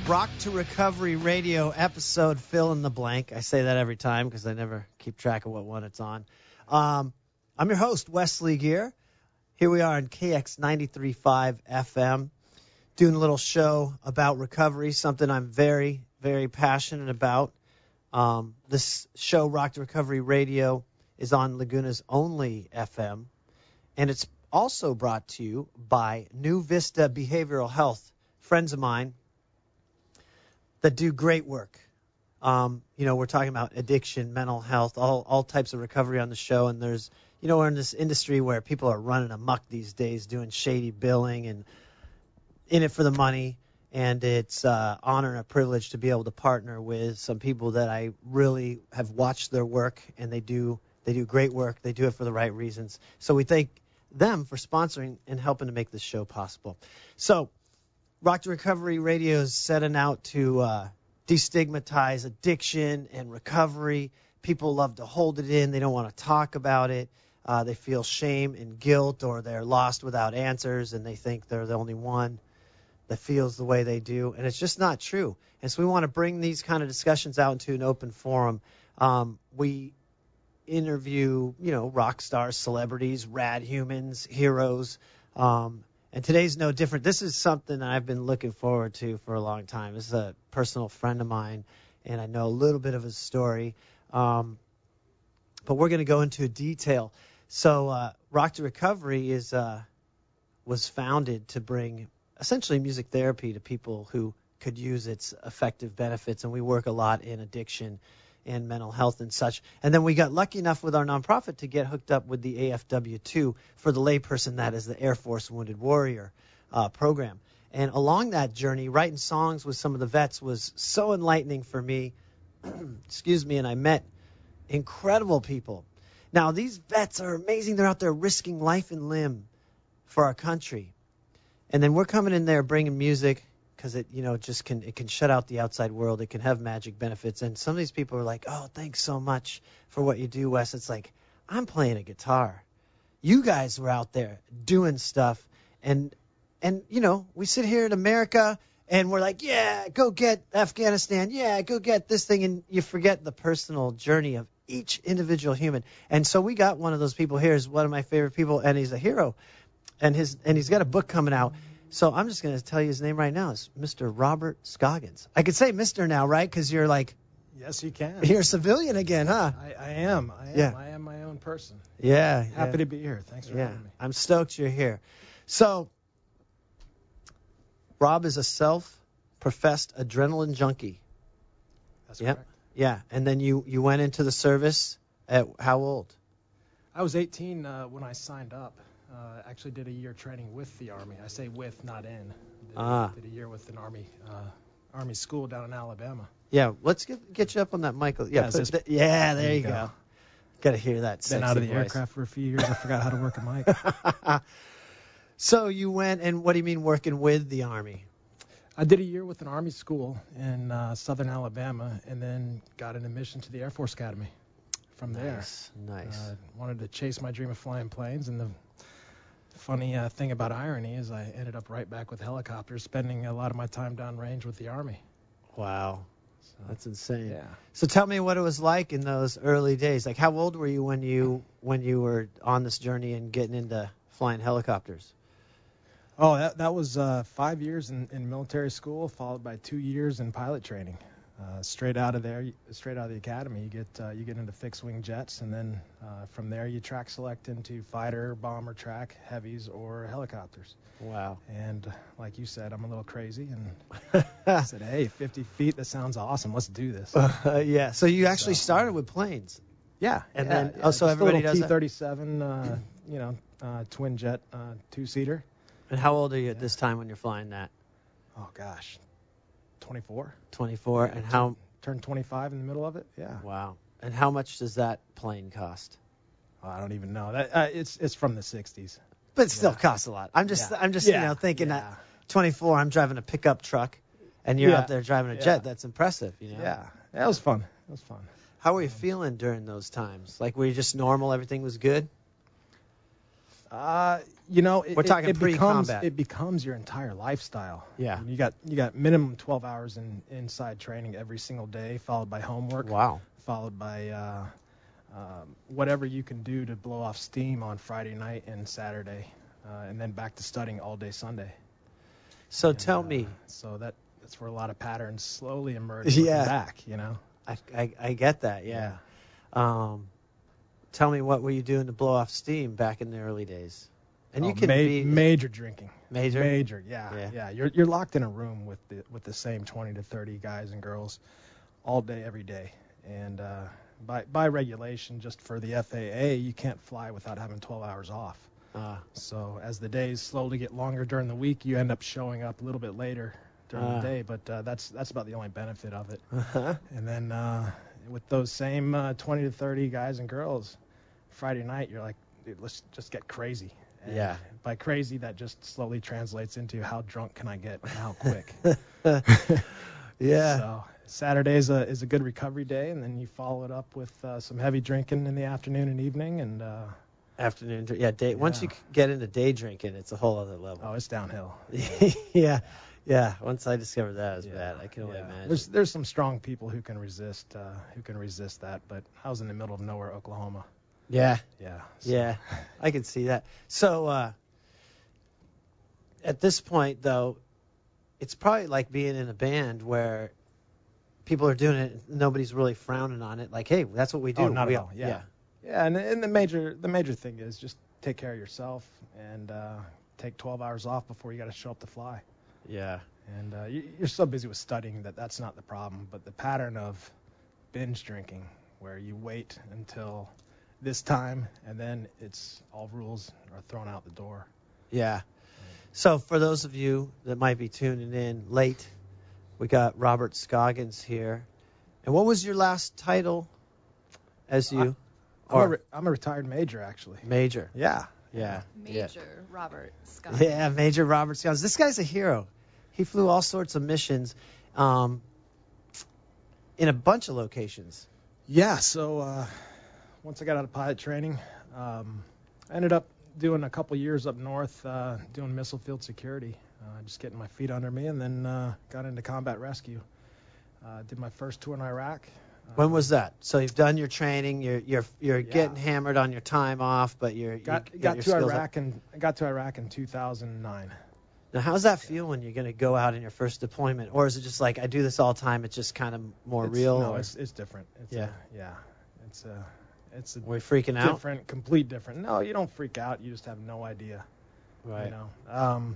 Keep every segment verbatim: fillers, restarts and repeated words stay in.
Rock to Recovery Radio episode fill in the blank. I say that every time because I never keep track of what one it's on. Um, I'm your host, Wesley Gear. Here we are on K X ninety-three point five F M, doing a little show about recovery, something I'm very, very passionate about. Um, this show, Rock to Recovery Radio, is on Laguna's only F M, and it's also brought to you by New Vista Behavioral Health, friends of mine that do great work. Um, you know, we're talking about addiction, mental health, all all types of recovery on the show. And there's, you know, we're in this industry where people are running amok these days, doing shady billing and in it for the money. And it's uh, honor and a privilege to be able to partner with some people that I really have watched their work, and they do they do great work. They do it for the right reasons. So we thank them for sponsoring and helping to make this show possible. So Rock to Recovery Radio is setting out to uh, destigmatize addiction and recovery. People love to hold it in. They don't want to talk about it. Uh, they feel shame and guilt, or they're lost without answers, and they think they're the only one that feels the way they do. And it's just not true. And so we want to bring these kind of discussions out into an open forum. Um, we interview, you know, rock stars, celebrities, rad humans, heroes, um, and today's no different. This is something I've been looking forward to for a long time. This is a personal friend of mine, and I know a little bit of his story. Um, but we're going to go into detail. So uh, Rock to Recovery is uh, was founded to bring essentially music therapy to people who could use its effective benefits, and we work a lot in addiction and mental health and such. And then we got lucky enough with our nonprofit to get hooked up with the A F W two for the layperson, that is the Air Force Wounded Warrior uh, program. And along that journey, writing songs with some of the vets was so enlightening for me. Excuse me, and I met incredible people. Now, these vets are amazing. They're out there risking life and limb for our country. And then we're coming in there bringing music, because it, you know, just can it can shut out the outside world. It can have magic benefits. And some of these people are like, oh, thanks so much for what you do, Wes. It's like, I'm playing a guitar. You guys were out there doing stuff. And, and you know, we sit here in America, and we're like, yeah, go get Afghanistan. Yeah, go get this thing. And you forget the personal journey of each individual human. And so we got one of those people here. Is one of my favorite people, and he's a hero. And his and he's got a book coming out. So I'm just going to tell you his name right now. It's Mister Robert Scoggins. I could say Mister now, right? Because you're like, yes, you can. You're a civilian again, huh? I, I am. I am. Yeah. I am my own person. Yeah. Happy yeah. to be here. Thanks for yeah. having me. I'm stoked you're here. So Rob is a self-professed adrenaline junkie. That's yep. correct. Yeah. And then you, you went into the service at how old? I was eighteen uh, when I signed up. Uh, actually did a year training with the Army. I say with, not in. Did, ah. did a year with an Army uh, Army school down in Alabama. Yeah, let's get get you up on that mic. Yeah, yeah, put, th- yeah there, there you go. go. Got to hear that. Been out of the voice. aircraft for a few years. I forgot how to work a mic. So you went, and what do you mean working with the Army? I did a year with an Army school in uh, southern Alabama, and then got an admission to the Air Force Academy from nice, there. Nice, nice. Uh, wanted to chase my dream of flying planes, and the funny uh, thing about irony is I ended up right back with helicopters, spending a lot of my time downrange with the Army. Wow. So, that's insane. Yeah. So tell me what it was like in those early days. Like, how old were you when you when you were on this journey and getting into flying helicopters? Oh, that that was uh, five years in, in military school, followed by two years in pilot training. Uh, straight out of there, straight out of the academy, you get uh, you get into fixed-wing jets, and then uh, from there you track select into fighter, bomber track, heavies, or helicopters. Wow. And like you said, I'm a little crazy, and I said, hey, fifty feet, that sounds awesome. Let's do this. Uh, yeah. So you actually so, started with planes. Yeah. And yeah, then yeah, oh, so everybody does T thirty-seven, uh, you know, uh, twin jet, uh, two-seater. And how old are you yeah. at this time when you're flying that? Oh gosh. twenty-four. twenty-four, yeah, and how? Turned twenty-five in the middle of it. Yeah. Wow. And how much does that plane cost? Oh, I don't even know. That uh, it's it's from the sixties. But it still yeah. costs a lot. I'm just yeah. I'm just yeah. you know thinking yeah. that twenty-four, I'm driving a pickup truck, and you're yeah. out there driving a yeah. jet. That's impressive. You know. Yeah. That was fun. It was fun. How were you um, feeling during those times? Like, were you just normal? Everything was good? Uh, you know, it, We're talking it, it becomes pre-combat. it becomes your entire lifestyle. Yeah. You got you got minimum twelve hours in inside training every single day, followed by homework. Wow. Followed by uh, um, whatever you can do to blow off steam on Friday night and Saturday, uh, and then back to studying all day Sunday. So And, tell uh, me. So that that's where a lot of patterns slowly emerge. Yeah. looking back, you know. I, I, I get that, yeah. Um, tell me, what were you doing to blow off steam back in the early days? And you Oh, can ma- be major drinking. major. Major, yeah, Yeah. yeah. You're you're locked in a room with the with the same twenty to thirty guys and girls, all day, every day. And uh, by by regulation, just for the F A A, you can't fly without having twelve hours off. Uh, So as the days slowly get longer during the week, you end up showing up a little bit later during Ah. the day. But uh, that's that's about the only benefit of it. uh-huh. And then uh, with those same uh, twenty to thirty guys and girls, Friday night, you're like, dude, let's just get crazy. And Yeah. by crazy, that just slowly translates into how drunk can I get and how quick. Yeah. So Saturday is a, is a good recovery day, and then you follow it up with uh, some heavy drinking in the afternoon and evening, and uh, Afternoon, dr- yeah. Day. Once Yeah. you c- get into day drinking, it's a whole other level. oh, it's downhill. yeah, yeah. Once I discovered that, it was Yeah, bad. I can only yeah. imagine. There's there's some strong people who can resist uh, who can resist that, but I was in the middle of nowhere, Oklahoma. Yeah, Yeah. so- yeah. I can see that. So uh, at this point, though, it's probably like being in a band where people are doing it, and nobody's really frowning on it. Like, hey, that's what we do. Oh, not we at all. Yeah. Yeah, and, and the major the major thing is just take care of yourself and uh, take twelve hours off before you got to show up to fly. yeah, And uh, you, you're so busy with studying that that's not the problem. But the pattern of binge drinking, where you wait until this time and then it's all rules are thrown out the door. yeah. So for those of you that might be tuning in late, we got Robert Scoggins here. And what was your last title as you? I'm, Or- a, re- I'm a retired major, actually. Major. Yeah. Yeah. Yeah. Major Robert Scott. Yeah, Major Robert Scoggins. This guy's a hero. He flew all sorts of missions um, in a bunch of locations. Yeah, so uh, once I got out of pilot training, um, I ended up doing a couple years up north uh, doing missile field security, uh, just getting my feet under me, and then uh, got into combat rescue. Uh, did my first tour in Iraq. When Uh, was that? So you've done your training. You're you're you're Yeah. getting hammered on your time off, but you're got you got your to skills up. Iraq and I got to Iraq in two thousand nine. Now, how's that feel when you're going to go out in your first deployment, or is it just like I do this all the time? It's just kind of more It's- real. No, or it's it's different. It's Yeah. a, yeah, it's a it's a we're freaking out. different, complete different. No, you don't freak out. You just have no idea. Right. You know. Um,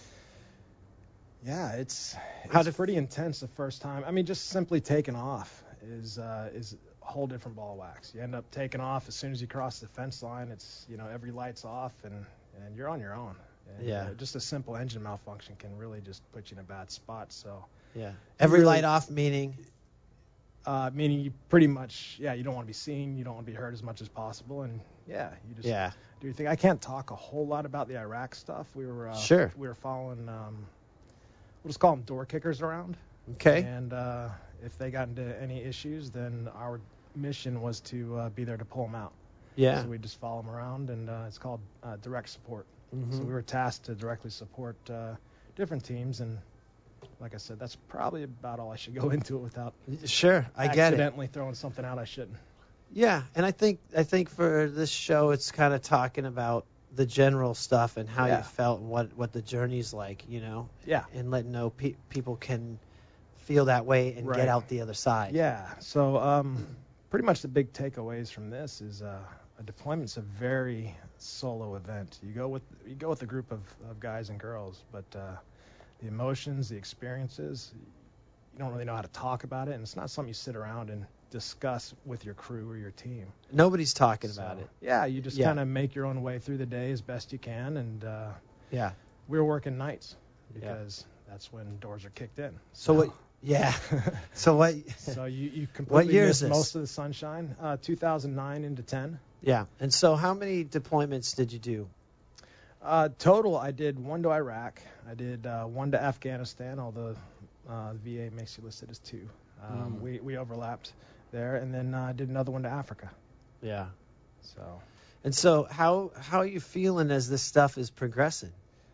yeah, it's How it's did- pretty intense the first time. I mean, just simply taking off is uh, is a whole different ball of wax. You end up taking off as soon as you cross the fence line. It's you know every light's off and and you're on your own. And, Yeah. uh, just a simple engine malfunction can really just put you in a bad spot. So. Yeah. Every really- light off, meaning. Uh, meaning you pretty much, yeah, you don't want to be seen, you don't want to be heard as much as possible, and yeah, you just Yeah. do your thing. I can't talk a whole lot about the Iraq stuff. We were uh, Sure. we were following, um, we'll just call them door kickers around, Okay. and uh, if they got into any issues, then our mission was to uh, be there to pull them out. Yeah. So we just follow them around, and uh, it's called uh, direct support. Mhm. So we were tasked to directly support uh, different teams, and like I said, that's probably about all I should go into it without Sure, I get it. accidentally throwing something out I shouldn't. Yeah, and I think I think for this show, it's kind of talking about the general stuff and how Yeah. you felt and what what the journey's like, you know, Yeah. and letting know pe- people can feel that way and Right. get out the other side. Yeah. So um, pretty much the big takeaways from this is uh, a deployment's a very solo event. You go with you go with a group of, of guys and girls, but uh, the emotions, the experiences, you don't really know how to talk about it, and it's not something you sit around and discuss with your crew or your team. Nobody's talking So, about it. Yeah, you just Yeah. kind of make your own way through the day as best you can, and uh, Yeah. we were working nights Yeah. because that's when doors are kicked in. So what? Yeah. So what? So you, you completely year missed is this? most of the sunshine. Uh, two thousand nine into ten. Yeah. And so how many deployments did you do? Uh, total, I did one to Iraq. I did uh, one to Afghanistan, although uh, the V A makes you listed as two. Um, Mm. we, we overlapped there. And then uh, I did another one to Africa. Yeah. So And so how how are you feeling as this stuff is progressing?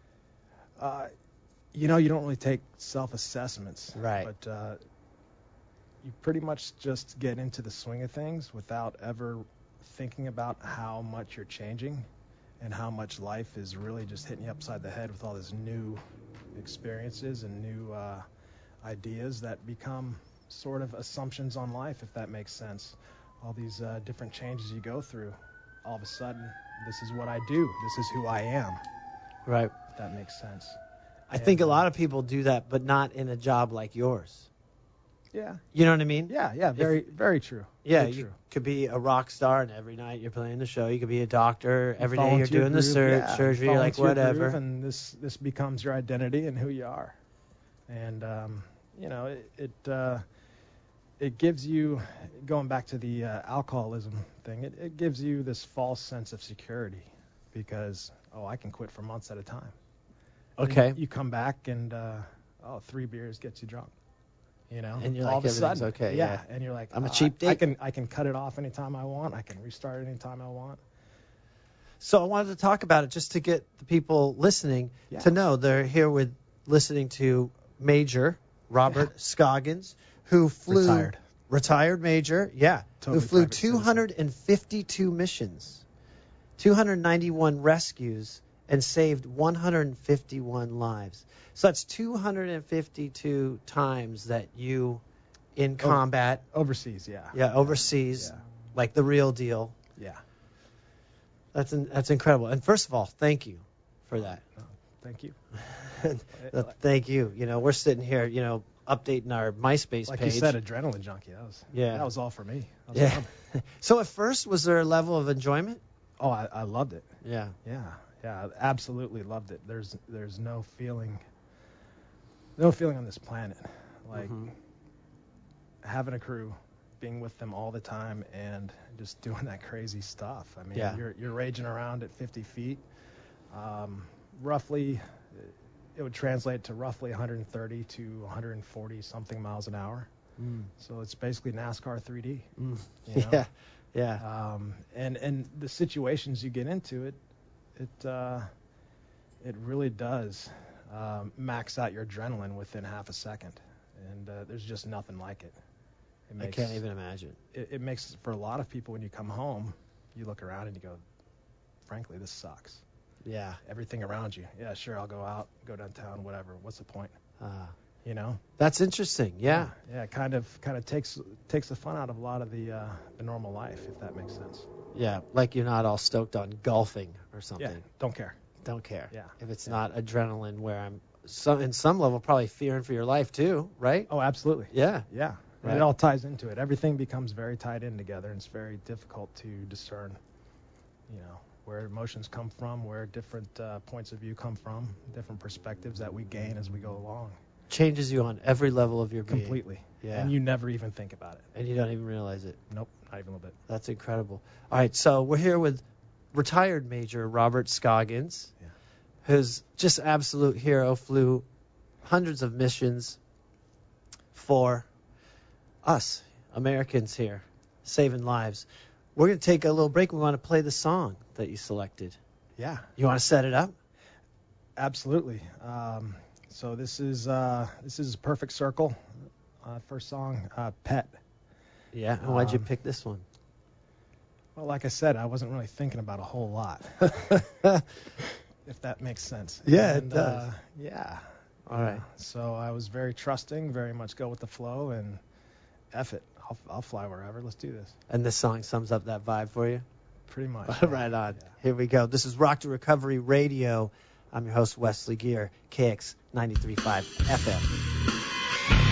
Uh, you know, you don't really take self-assessments. Right. But uh, you pretty much just get into the swing of things without ever thinking about how much you're changing and how much life is really just hitting you upside the head with all these new experiences and new uh, ideas that become sort of assumptions on life, if that makes sense. All these uh, different changes you go through. All of a sudden, this is what I do. This is who I am. Right. If that makes sense. I think a lot of people do that, but not in a job like yours. Yeah. You know what I mean? Yeah, yeah, very, If, very true. Yeah, very you true. could be a rock star, and every night you're playing the show. You could be a doctor. Every day you're Volunteer doing the groove, sur- yeah, surgery, you're like volunteer whatever. groove, and this this becomes your identity and who you are. And um, you know, it it, uh, it gives you, going back to the uh, alcoholism thing, it, it gives you this false sense of security because oh, I can quit for months at a time. Okay. And you come back and uh, oh, three beers gets you drunk. You know, And you're all like, of a everything's sudden, okay, yeah. yeah. And you're like, I'm a "Oh, cheap I, I date." can I can cut it off anytime I want. I can restart anytime I want. So I wanted to talk about it just to get the people listening Yeah. to know they're here with listening to Major Robert Yeah. Scoggins, who flew Retired. retired Major, yeah, Totally who flew private citizen. two hundred fifty-two missions, two hundred ninety-one rescues, and saved one hundred fifty-one lives. So that's two hundred fifty-two times that you in combat, Overseas, yeah. yeah, overseas, Yeah. like the real deal. Yeah. That's in, that's incredible. And first of all, thank you for that. No, thank you. Uh, Thank you. You know, we're sitting here, you know, updating our MySpace Like page. you said, adrenaline junkie. That was Yeah. That was all for me. That was Yeah. fun. So at first, was there a level of enjoyment? Oh, I, I loved it. Yeah. Yeah. Yeah. I absolutely loved it. There's there's no feeling, no feeling on this planet like Mhm. having a crew, being with them all the time, and just doing that crazy stuff. I mean, Yeah. you're you're raging around at fifty feet, um, roughly. It would translate to roughly one hundred thirty to one hundred forty something miles an hour. Mm. So it's basically NASCAR three D. Mm. You know? Yeah. Yeah. Um, and and the situations you get into, it it uh, it really does um, max out your adrenaline within half a second, and uh, there's just nothing like it. It I makes, can't even imagine. It, it makes for a lot of people when you come home, you look around and you go, frankly, this sucks. Yeah. Everything around you. Yeah, sure, I'll go out, go downtown, whatever. What's the point? Uh, You know? that's interesting. Yeah. Yeah, it kind of kind of takes takes the fun out of a lot of the uh, the normal life, if that makes sense. Yeah. Like you're not all stoked on golfing or something. Yeah, don't care. Don't care. Yeah. If it's Yeah. not adrenaline, where I'm some in some level probably fearing for your life too, right? Oh, absolutely. Yeah. Yeah. And Right. it all ties into it. Everything becomes very tied in together, and it's very difficult to discern, you know, where emotions come from, where different uh, points of view come from, different perspectives that we gain as we go along. Changes you on every level of your being. Completely. Yeah. And you never even think about it. And you don't even realize it. Nope, not even a little bit. That's incredible. All right, so we're here with retired Major Robert Scoggins, Yeah. who's just absolute hero, flew hundreds of missions for us, Americans here, saving lives. We're going to take a little break. We want to play the song that you selected. Yeah, You want to set it up? absolutely. Um, so this is uh, this is Perfect Circle. Uh, first song, uh, Pet. Yeah. And why'd you Um, pick this one? Well, like I said, I wasn't really thinking about a whole lot, if that makes sense. Yeah, it And, does. Uh, yeah. All right. So I was very trusting, very much go with the flow, and F it. I'll, I'll fly wherever. Let's do this. And this song sums up that vibe for you? Pretty much. Right on. Yeah. Here we go. This is Rock to Recovery Radio. I'm your host, Wesley Gear, K X ninety-three point five F M.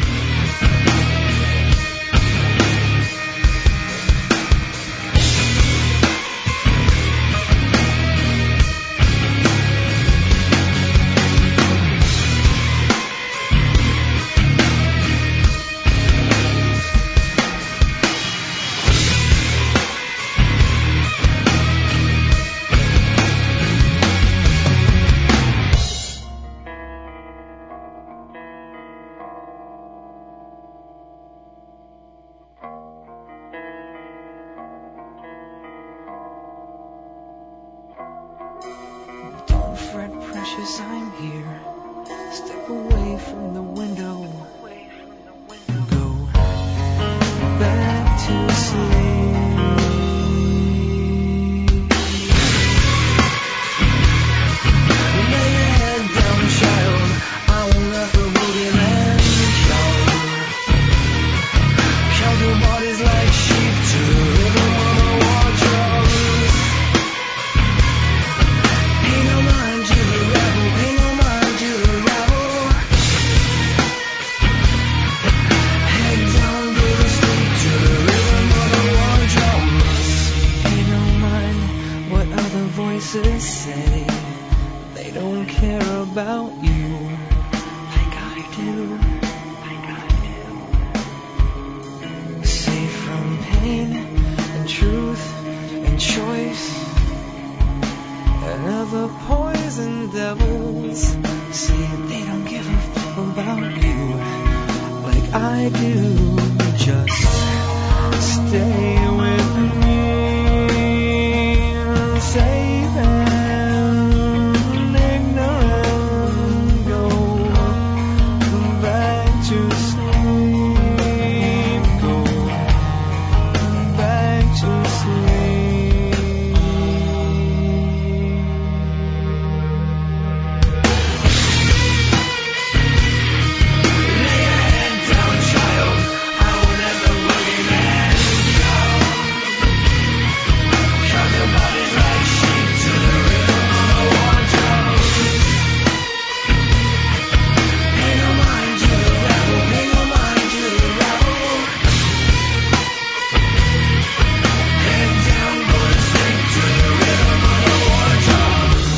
conscious I'm here. Step away from the window. Go back to sleep. Lay your head down, child. I won't let the boogeyman shout. Count your bodies like sheep to the rhythm of the wardrobes. Pay no mind to the rebel, pay no mind to the rebel. Head down, go to sleep to the rhythm of the wardrobes. Pay no mind what other voices say. They don't care about you like I do. Safe from pain and truth and choice and other poison devils. Say they don't give a fuck about you like I do. Just stay with me. Safe and ignorant. Go back to sleep. Go back to sleep. Lay your head down, child. I won't let the boogeyman shout. Count your bodies like sheep to the rhythm of the wardrobes. Pay no mind to the rebel, pay no mind to the rebel. Head down, go to sleep to the rhythm of the wardrobes.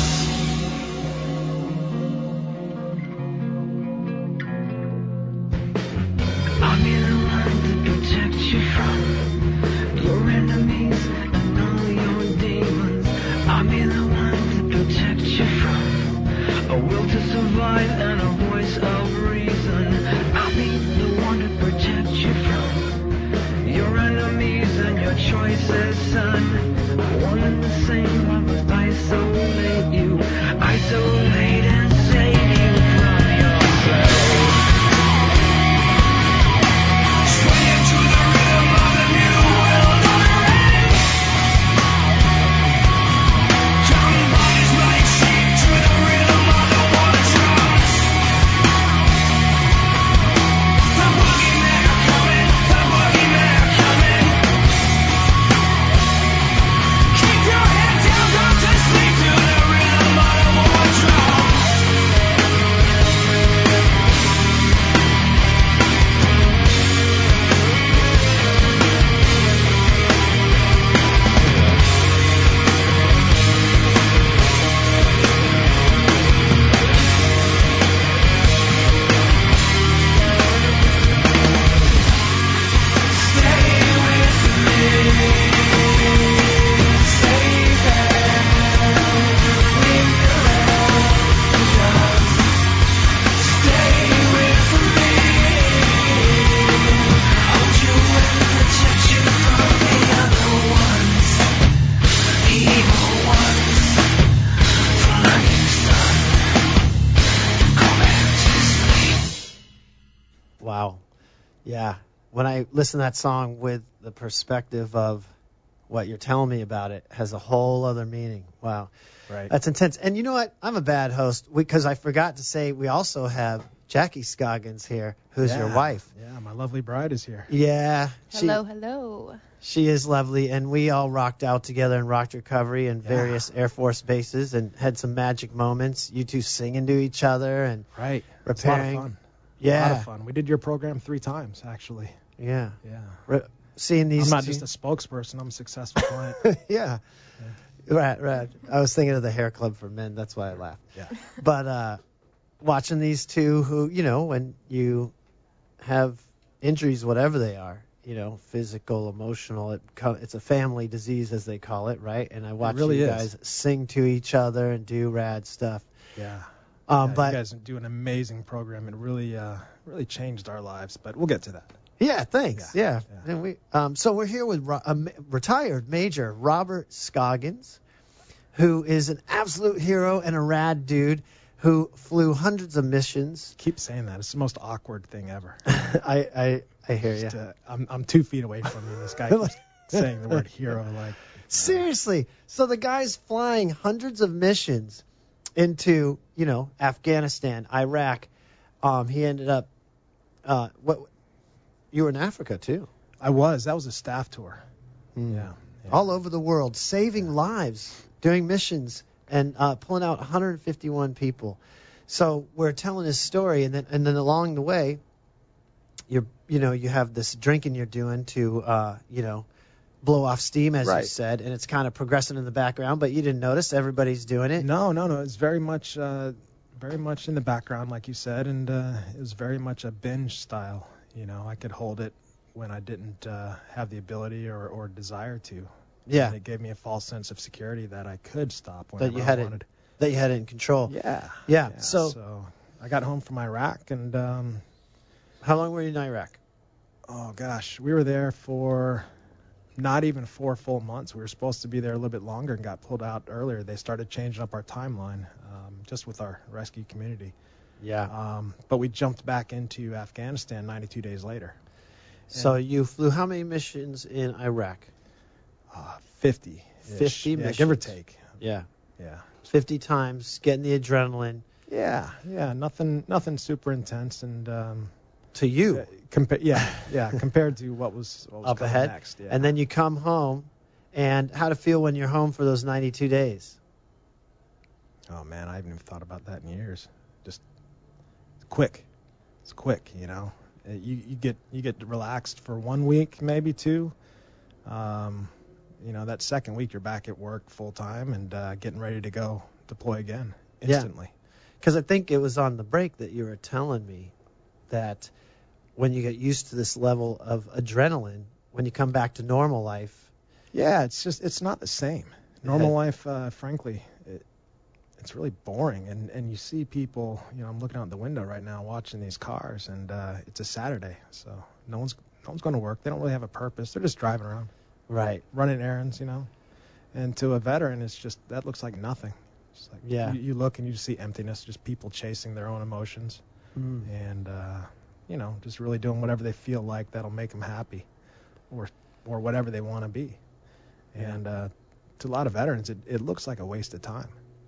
I'll be the one to protect you from your enemies and all your demons. I'll be the one to protect you from a will to survive and a voice of reason. I'll be the one to protect you from your enemies and your choices, son. One and the same, I must isolate you, isolate and save you from yourself. Sway into the rhythm of the new world order. Count your bodies like sheep to the rhythm of the wardrobes. The boogeymen are coming, the boogeymen are coming. Keep your head down, go to sleep to the rhythm of the wardrobes. Stay with me, safe and ignorant. Just stay with me. Hold you and protect you from the other ones, the evil ones. Flying sun, go back to sleep. Wow. Yeah. When I listen to that song with the perspective of what you're telling me about it, has a whole other meaning. Wow. Right. That's intense. And you know what? I'm a bad host because I forgot to say we also have Jackie Scoggins here, who's your Yeah. wife. Yeah, my lovely bride is here. Yeah. She, Hello, hello. She is lovely, and we all rocked out together in rock recovery and various Air Force bases and had some magic moments. You two singing to each other and Right. It's a lot of repairing. fun. Yeah. A lot of fun. We did your program three times, actually. Yeah. Yeah. Re- seeing these I'm not two- just a spokesperson. I'm a successful client. yeah. Right, right. I was thinking of the hair club for men. That's why I laughed. Yeah. But uh, watching these two who, you know, when you have injuries, whatever they are, you know, physical, emotional, it co- it's a family disease, as they call it, right? And I watch really you is. guys sing to each other and do rad stuff. Yeah. Um, yeah, but you guys do an amazing program. It really, uh, really changed our lives. But we'll get to that. Yeah, thanks. Yeah. Yeah, yeah. And we, um, so we're here with Ro- a ma- retired Major Robert Scoggins, who is an absolute hero and a rad dude who flew hundreds of missions. Keep saying that. It's the most awkward thing ever. I, I I hear you. Just, uh, I'm I'm two feet away from you. This guy keeps saying the word hero. Like seriously. So the guy's flying hundreds of missions into, you know, Afghanistan, Iraq. Um, he ended up. Uh, what? You were in Africa too. I was. That was a staff tour. Mm. Yeah, yeah. All over the world, saving lives, doing missions, and uh, pulling out one hundred fifty-one people. So we're telling his story, and then and then along the way, you're you know you have this drinking you're doing to uh, you know blow off steam, as Right. you said, and it's kind of progressing in the background, but you didn't notice everybody's doing it. No, no, no. It's very much, uh, very much in the background, like you said, and uh, it was very much a binge style. You know, I could hold it when I didn't uh, have the ability or, or desire to. Yeah, And it gave me a false sense of security that I could stop whenever that you had I it wanted. that you had it in control. Yeah. Yeah, so- so I got home from Iraq, and um, How long were you in Iraq? oh gosh, we were there for not even four full months. We were supposed to be there a little bit longer and got pulled out earlier. They started changing up our timeline um, just with our rescue community. Yeah. Um, but we jumped back into Afghanistan ninety-two days later. So you flew how many missions in Iraq? Uh, fifty. fifty yeah, give or missions. take. Yeah. Yeah. fifty times, getting the adrenaline Yeah, yeah, nothing, nothing super intense, and um, to you. uh, compa- yeah, yeah, compared to what was, what was Up coming ahead. next. Yeah. And then you come home, and how to feel when you're home for those ninety-two days? oh man, I haven't even thought about that in years. Just it's quick, it's quick, you know. Uh, You you get you get relaxed for one week, maybe two. Um, you know, that second week you're back at work full time and uh, getting ready to go deploy again Yeah. instantly. Because I think it was on the break that you were telling me that when you get used to this level of adrenaline, when you come back to normal life, Yeah, it's just it's not the same. Normal Yeah. life, uh, frankly, it, it's really boring. And, and you see people, you know, I'm looking out the window right now watching these cars, and uh, it's a Saturday, so no one's no one's going to work. They don't really have a purpose. They're just driving around, right? running errands, you know. And to a veteran, it's just that looks like nothing. It's like Yeah. you, you look and you just see emptiness, just people chasing their own emotions, Mm. and uh, you know, just really doing whatever they feel like that'll make them happy, or or whatever they want to be. Yeah. And uh, to a lot of veterans, it, it looks like a waste of time.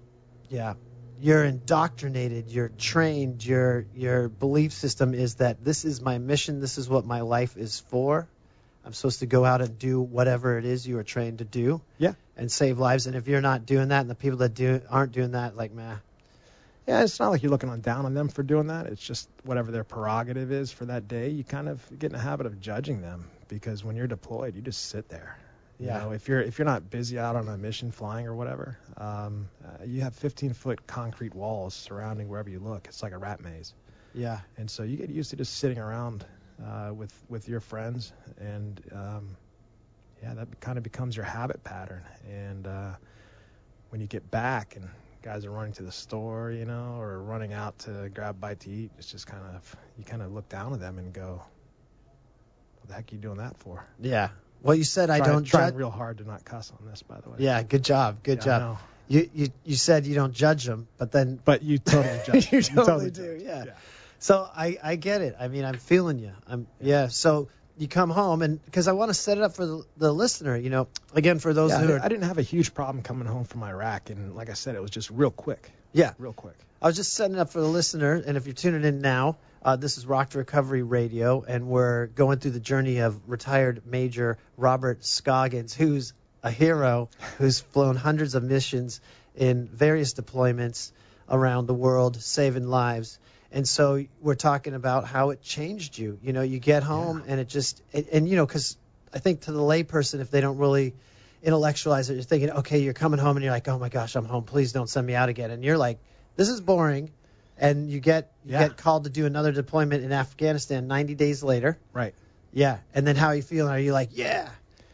Yeah. You're indoctrinated, you're trained, your your belief system is that this is my mission, this is what my life is for. I'm supposed to go out and do whatever it is you are trained to do. Yeah. And save lives. And if you're not doing that, and the people that do aren't doing that, like, meh. Yeah, it's not like you're looking on down on them for doing that. It's just whatever their prerogative is for that day. You kind of get in a habit of judging them, because when you're deployed, you just sit there. You Yeah. know, if you're if you're not busy out on a mission flying or whatever, um, uh, you have fifteen foot concrete walls surrounding wherever you look. It's like a rat maze. Yeah. And so you get used to just sitting around uh, with with your friends, and um, yeah, that kind of becomes your habit pattern. And uh, when you get back and guys are running to the store, you know, or running out to grab a bite to eat, it's just kind of you kind of look down at them and go, "What the heck are you doing that for?" Yeah. Well, you said I Try- don't trying judge. real hard to not cuss on this, by the way. Yeah, good job. Good Yeah, I job. know. You, you you said you don't judge them, but then But you totally judge. You totally do, judge. yeah. So I, I get it. I mean, I'm feeling you. I'm yeah. So you come home, and because I want to set it up for the, the listener, you know, again for those Yeah, who I, are. I didn't have a huge problem coming home from Iraq, and like I said, it was just real quick. Yeah. Real quick. I was just setting it up for the listener, and if you're tuning in now, uh, this is Rock to Recovery Radio, and we're going through the journey of retired Major Robert Scoggins, who's a hero, who's flown hundreds of missions in various deployments around the world, saving lives. And so we're talking about how it changed you. You know, you get home, and it just, and, and you know, because I think to the layperson, if they don't really intellectualize it, you're thinking, okay, you're coming home, and you're like, oh my gosh, I'm home. Please don't send me out again. And you're like, this is boring. And you get you Yeah. get called to do another deployment in Afghanistan ninety days later. Right. Yeah. And then how are you feeling? Are you like, yeah?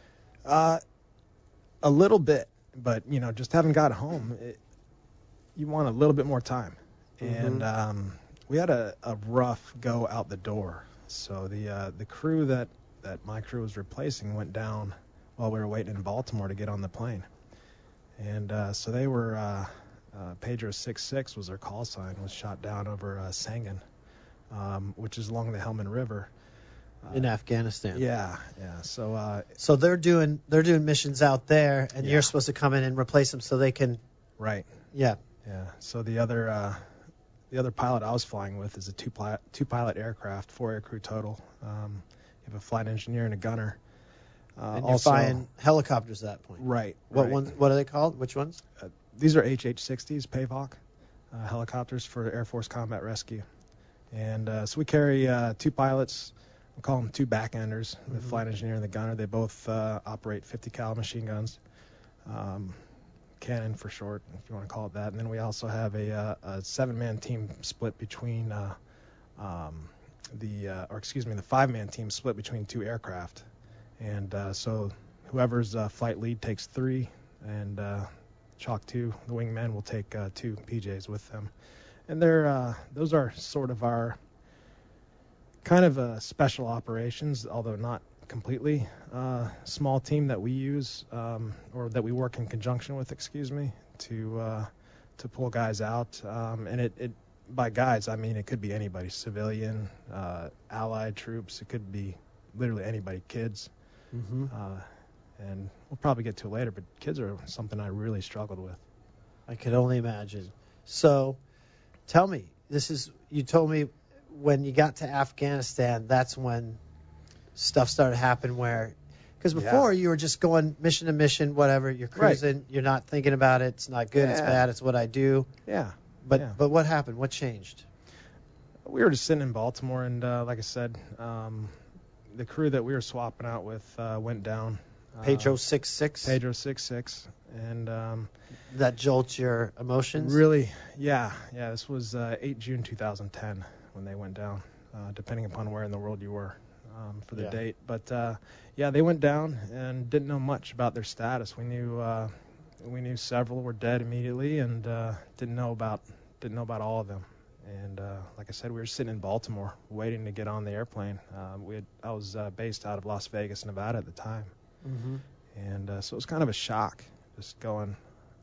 Uh, a little bit, but you know, just having got home, it, you want a little bit more time. Mhm. And um, we had a, a rough go out the door. So the uh, the crew that, that my crew was replacing went down while we were waiting in Baltimore to get on the plane. And uh, so they were uh, Uh, Pedro six six was their call sign, was shot down over uh, Sangin, um, which is along the Helmand River. Uh, In Afghanistan. Yeah, yeah. So uh, So they're doing they're doing missions out there, and Yeah. you're supposed to come in and replace them so they can. right, Yeah. yeah. So the other uh, the other pilot I was flying with is a two pilot two pilot aircraft, four air crew total. Um, you have a flight engineer and a gunner. Uh, And you're also, flying helicopters at that point. right. What right. ones? What are they called? Which ones? These are H H sixties, Pavok, uh, helicopters for Air Force Combat Rescue. And uh, so we carry uh, two pilots. We call them two backenders, the Mhm. flight engineer and the gunner. They both uh, operate fifty cal machine guns, um, Cannon for short, if you want to call it that. And then we also have a, uh, a seven-man team split between uh, um, the, uh, or excuse me, the five-man team split between two aircraft. And uh, so whoever's uh, flight lead takes three, and uh, Chalk two, the wingmen, will take uh, two P Js with them. And they're uh, those are sort of our kind of uh, special operations, although not completely uh, small team that we use um, or that we work in conjunction with, excuse me, to uh, to pull guys out. Um, and it, it by guys I mean it could be anybody, civilian, uh, allied troops. It could be literally anybody, kids. Mm-hmm. Uh, and we'll probably get to it later, but kids are something I really struggled with. I could only imagine. So, tell me, this is you told me when you got to Afghanistan, that's when stuff started happening. Where, because before Yeah. you were just going mission to mission, whatever. You're cruising. You're not thinking about it. It's not good. It's Yeah. bad. It's what I do. Yeah. But Yeah. but what happened? What changed? We were just sitting in Baltimore, and uh, like I said, um, the crew that we were swapping out with uh, went down. Uh, Pedro six six. Pedro six six, and um, That jolts your emotions. really, yeah, yeah. This was uh, eighth of June two thousand ten when they went down, uh, depending upon where in the world you were um, for the Yeah. date. But uh, yeah, they went down and didn't know much about their status. We knew uh, we knew several were dead immediately, and uh, didn't know about didn't know about all of them. And uh, like I said, we were sitting in Baltimore waiting to get on the airplane. Uh, we had, I was uh, based out of Las Vegas, Nevada at the time. Mm-hmm. And uh, so it was kind of a shock, just going,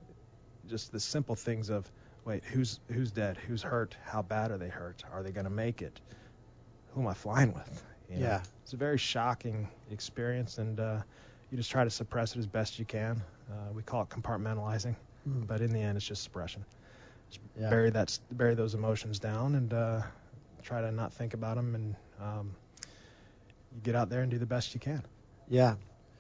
just the simple things of, wait, who's who's dead, who's hurt, how bad are they hurt, are they going to make it, who am I flying with? You know, Yeah. it's a very shocking experience, and uh, you just try to suppress it as best you can. Uh, we call it compartmentalizing, Mm. but in the end, it's just suppression. Just Yeah. bury that, bury those emotions down, and uh, try to not think about them, and um, you get out there and do the best you can. Yeah.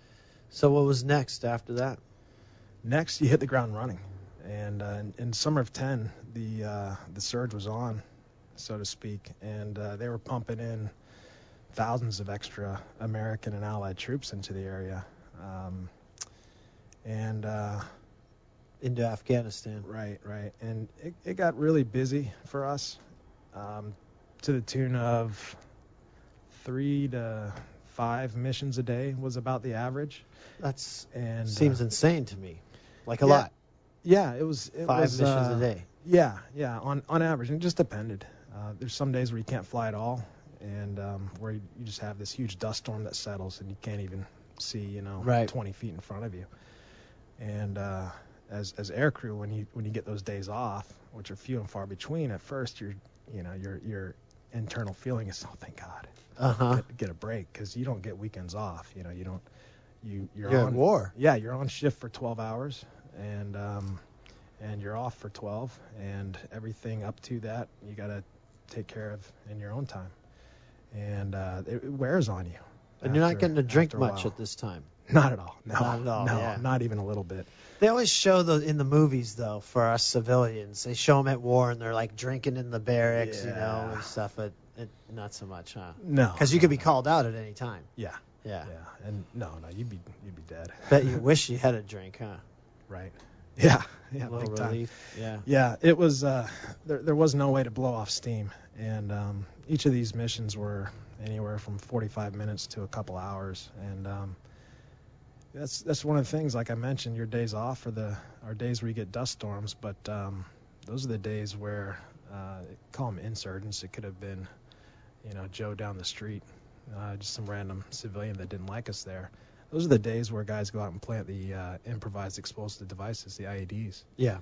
So what was next after that? Next, you hit the ground running, and uh, in, in summer of ten, the uh, the surge was on, so to speak, and uh, they were pumping in thousands of extra American and Allied troops into the area, um, and uh, Into Afghanistan. right, right, and it, it got really busy for us, um, to the tune of three to five missions a day was about the average, That's and seems uh, insane to me. Like a yeah, lot. Yeah, it was. It Five was, missions uh, a day. Yeah, yeah, on on average, and it just depended. Uh, there's some days where you can't fly at all, and um, where you, you just have this huge dust storm that settles, and you can't even see, you know, Right. twenty feet in front of you. And uh, as as aircrew, when you when you get those days off, which are few and far between, at first you're, you know, your your internal feeling is, oh, thank God, Uh huh. get, get a break, because you don't get weekends off. You know, you don't. You you're, You're on at war. Yeah, you're on shift for twelve hours, and um, and you're off for twelve, and everything up to that you got to take care of in your own time, and uh, it, it wears on you. And you're not after- getting to drink after a much while. at this time. Not at all. No, Not at all, No, yeah. not even a little bit. They always show those in the movies, though, for us civilians. They show them at war, and they're like drinking in the barracks, you know, Yeah. and stuff. But it, not so much, huh? No, Because you could be called out at any time. Yeah, Yeah. yeah, and no, no, you'd be you'd be dead. Bet you wish you had a drink, huh? Right. Yeah, yeah, a little big time. relief. Yeah. Yeah, it was. Uh, there, there was no way to blow off steam, and um, each of these missions were anywhere from forty-five minutes to a couple hours, and um, that's that's one of the things. Like I mentioned, your days off are the are days where you get dust storms, but um, those are the days where uh, call them insurgents. It could have been, you know, Joe down the street, uh, just some random civilian that didn't like us there. Those are the days where guys go out and plant the uh, improvised explosive devices, the I E Ds. Yeah.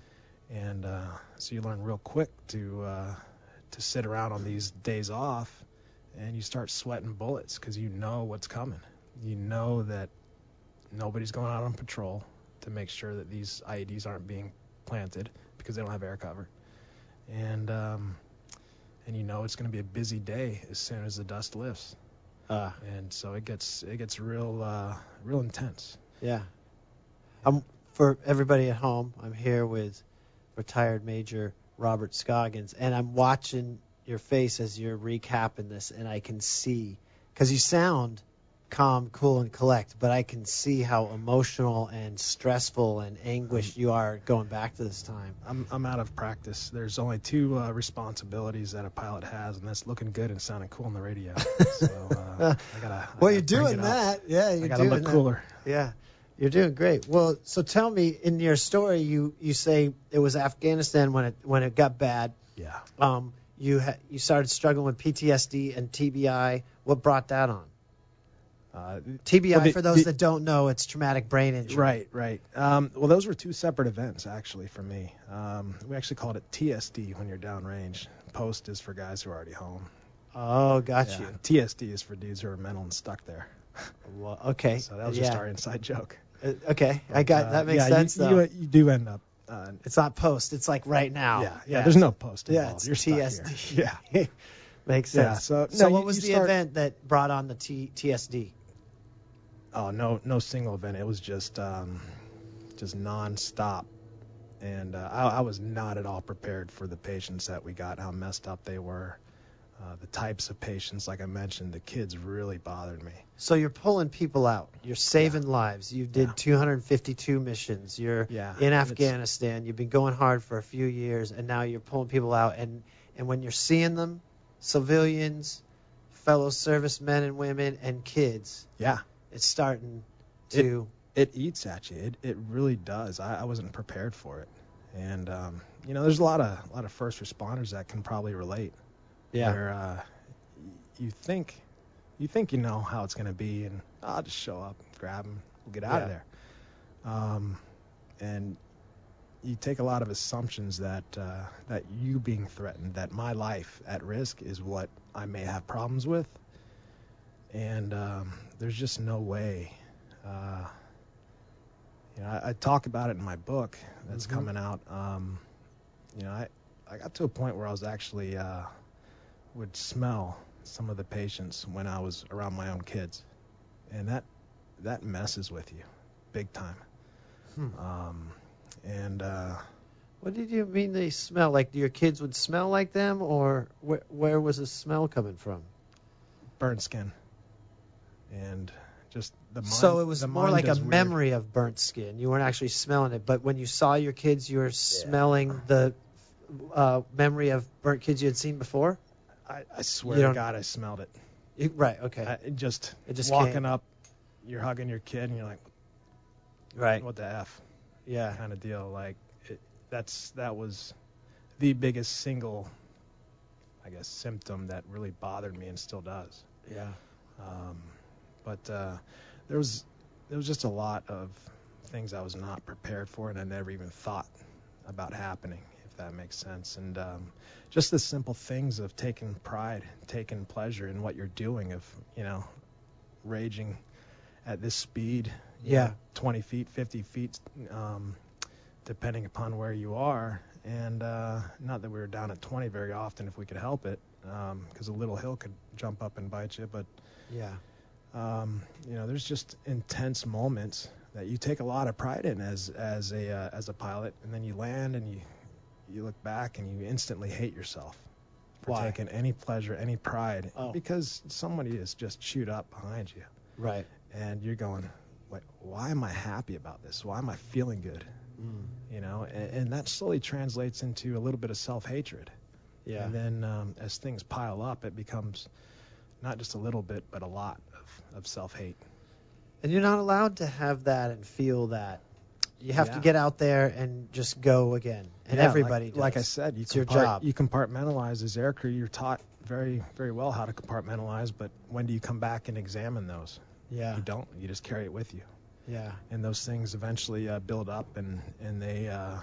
And uh, so you learn real quick to uh, to sit around on these days off, and you start sweating bullets because you know what's coming. You know that nobody's going out on patrol to make sure that these I E Ds aren't being planted because they don't have air cover. And um, and you know it's going to be a busy day as soon as the dust lifts. Uh, And so it gets it gets real uh, real intense. yeah. I'm for everybody at home. I'm here with retired Major Robert Scoggins, and I'm watching your face as you're recapping this, and I can see, because you sound calm, cool, and collect, but I can see how emotional and stressful and anguished you are going back to this time. I'm I'm out of practice. There's only two uh, responsibilities that a pilot has, and that's looking good and sounding cool on the radio. So uh, I gotta. I Well, gotta you're bring doing it up. that. Yeah, you're I gotta doing look that. cooler. Yeah, you're doing great. Well, so tell me, in your story, you, you say it was Afghanistan when it when it got bad. Yeah. Um, you ha- you started struggling with P T S D and T B I. What brought that on? Uh, T B I, well, the- for those the- that don't know, it's traumatic brain injury. Right, right. Um, well, those were two separate events, actually, for me. Um, we actually called it T S D when you're downrange. Post is for guys who are already home. Oh, got Yeah. you. T S D is for dudes who are mental and stuck there. Well, okay. So that was yeah. just our inside joke. Uh, okay, I got Uh, that makes yeah, sense you, though. You, you do end up. Uh, It's not post. It's like right now. yeah, yeah, There's no post Yeah, involved. it's You're stuck T S D. here. Yeah. Makes Yeah, sense. so- so no, what you- was you the start- event that brought on the T- TSD? Oh, no, no single event. It was just, um, just nonstop. And uh, I, I was not at all prepared for the patients that we got, how messed up they were. Uh, the types of patients, like I mentioned, the kids really bothered me. So you're pulling people out. You're saving lives. You did Yeah. two hundred fifty-two missions. You're Yeah, in it's- Afghanistan. You've been going hard for a few years, and now you're pulling people out. And, and when you're seeing them, civilians, fellow servicemen and women, and kids, Yeah, it's starting to... it eats at you. It it really does. I, I wasn't prepared for it. And, um, you know, there's a lot of a lot of first responders that can probably relate. yeah. Where uh, you think you think you know how it's going to be, and I'll just show up, grab them, we'll get out of Yeah. there. Um, and you take a lot of assumptions that uh, that you being threatened, that my life at risk is what I may have problems with, and um, there's just no way. Uh, you know, I, I talk about it in my book that's Mhm. coming out. Um, you know, I I got to a point where I was actually uh, would smell some of the patients when I was around my own kids, and that that messes with you, big time. Hmm. Um, and uh, What did you mean they smell? Like your kids would smell like them, or where, where was the smell coming from? burnt skin, and just the mind. So it was the more mind like a does weird- memory of burnt skin. You weren't actually smelling it, but when you saw your kids, you were smelling the uh, memory of burnt kids you had seen before? I, I swear You to don't- God, I smelled it. You- right, okay. I, it just It just walking came. up, you're hugging your kid, and you're like, right, what the F? yeah. Kind of deal. Like it, that's that was the biggest single, I guess, symptom that really bothered me and still does. Yeah. Um, but uh, there was there was just a lot of things I was not prepared for, and I never even thought about happening, if that makes sense. And um, just the simple things of taking pride, taking pleasure in what you're doing, of you know, raging at this speed, you Yeah. know, twenty feet, fifty feet, um, depending upon where you are. And uh, not that we were down at twenty very often if we could help it, because a little hill could jump up and bite you. But Yeah. um, you know, there's just intense moments that you take a lot of pride in as as a uh, as a pilot, and then you land and you you look back and you instantly hate yourself for Why? taking any pleasure, any pride, Oh. because somebody is just chewed up behind you, Right. and you're going, "Wait, why am I happy about this? Why am I feeling good?" Mm. You know, and, and that slowly translates into a little bit of self-hatred. Yeah. And then um, as things pile up, it becomes not just a little bit, but a lot of, of self-hate. And you're not allowed to have that and feel that. You have to Yeah. get out there and just go again. And Yeah, everybody like, does. like I said, you It's your compart- job. You compartmentalize as aircrew. You're taught very, very well how to compartmentalize, but when do you come back and examine those? Yeah. You don't. You just carry it with you. Yeah. And those things eventually uh, build up, and, and they uh,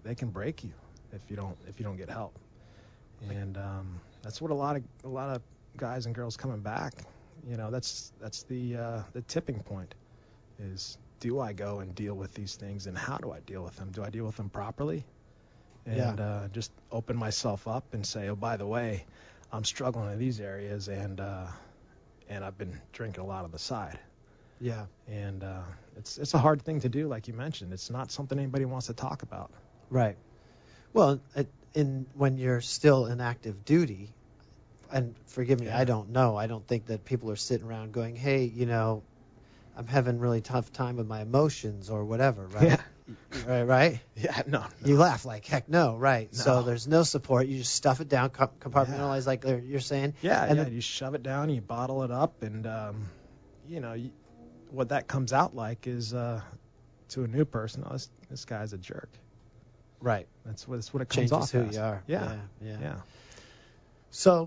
they can break you if you don't if you don't get help. And um, that's what a lot of a lot of guys and girls coming back, you know, that's that's the uh, the tipping point is, do I go and deal with these things, and how do I deal with them? Do I deal with them properly? And Yeah. uh, just open myself up and say, oh, by the way, I'm struggling in these areas, and uh, and I've been drinking a lot on the side. Yeah. And uh, it's it's a hard thing to do, like you mentioned. It's not something anybody wants to talk about. Right. Well, it, in when you're still in active duty, and forgive me, Yeah. I don't know. I don't think that people are sitting around going, "Hey, you know, I'm having a really tough time with my emotions or whatever," right? Yeah. Right, right? Yeah, no. no. You laugh like, heck no, right. No. So there's no support. You just stuff it down, com- compartmentalize like they're- you're saying. Yeah, and yeah. then- You shove it down, you bottle it up, and um, you know you, what that comes out like is uh, to a new person, oh, this, this guy's a jerk. Right. That's what that's what it comes Changes off who as. you are. Yeah, Yeah, yeah. yeah. So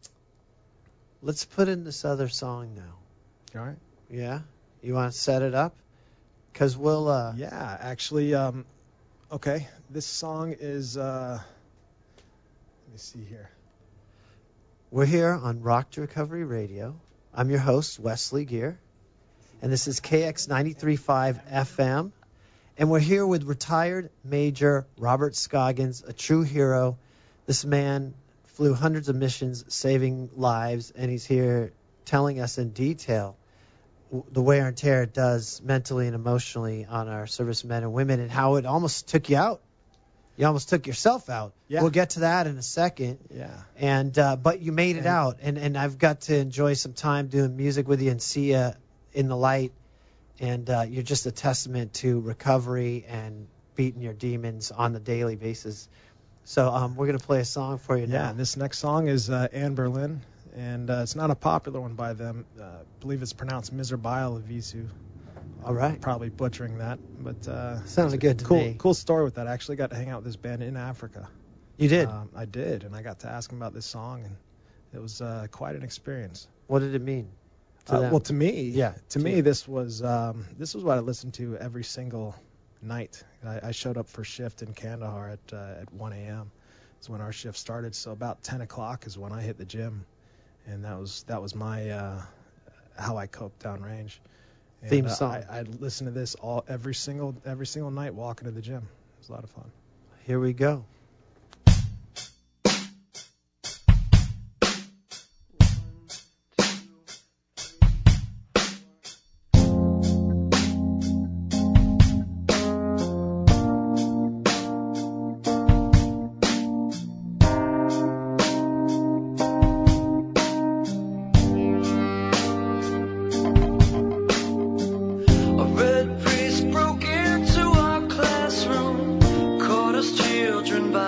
let's put in this other song now. All right. Yeah? You want to set it up? Because we'll... Uh, Yeah, actually, um, okay. This song is. Uh, let me see here. We're here on Rock to Recovery Radio. I'm your host, Wesley Gear. And this is K X ninety-three point five F M. And we're here with retired Major Robert Scoggins, a true hero. This man flew hundreds of missions, saving lives, and he's here telling us in detail w- the wear and tear it does mentally and emotionally on our servicemen and women, and how it almost took you out. You almost took yourself out. Yeah. We'll get to that in a second. Yeah. And uh, but you made it And- out, and and I've got to enjoy some time doing music with you and see you in the light. And uh, you're just a testament to recovery and beating your demons on the daily basis. So um, we're gonna play a song for you Yeah, now. and this next song is uh, Anne Berlin, and uh, it's not a popular one by them. Uh, I believe it's pronounced Miserabile Levisu. All right. Probably butchering that, but uh, Sounded good to cool, me. Cool story with that. I actually got to hang out with this band in Africa. You did. Um, I did, and I got to ask them about this song, and it was uh, quite an experience. What did it mean to Uh, them? well, to me, Yeah, to to me, you. this was um, this was what I listened to every single night. I, I showed up for shift in Kandahar at uh, at one a.m. is when our shift started. So about ten o'clock is when I hit the gym, and that was that was my uh, how I coped downrange. And, Theme uh, song. I, I'd listen to this all every single every single night walking to the gym. It was a lot of fun. Here we go. A red priest broke into our classroom, caught us children by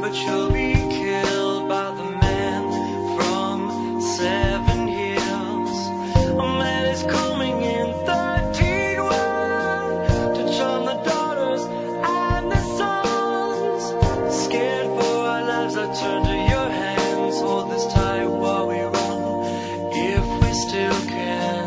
but you'll be killed by the man from Seven Hills. A man is coming in thirteen one to charm the daughters and the sons. Scared for our lives, I turn to your hands. Hold this tight while we run, if we still can.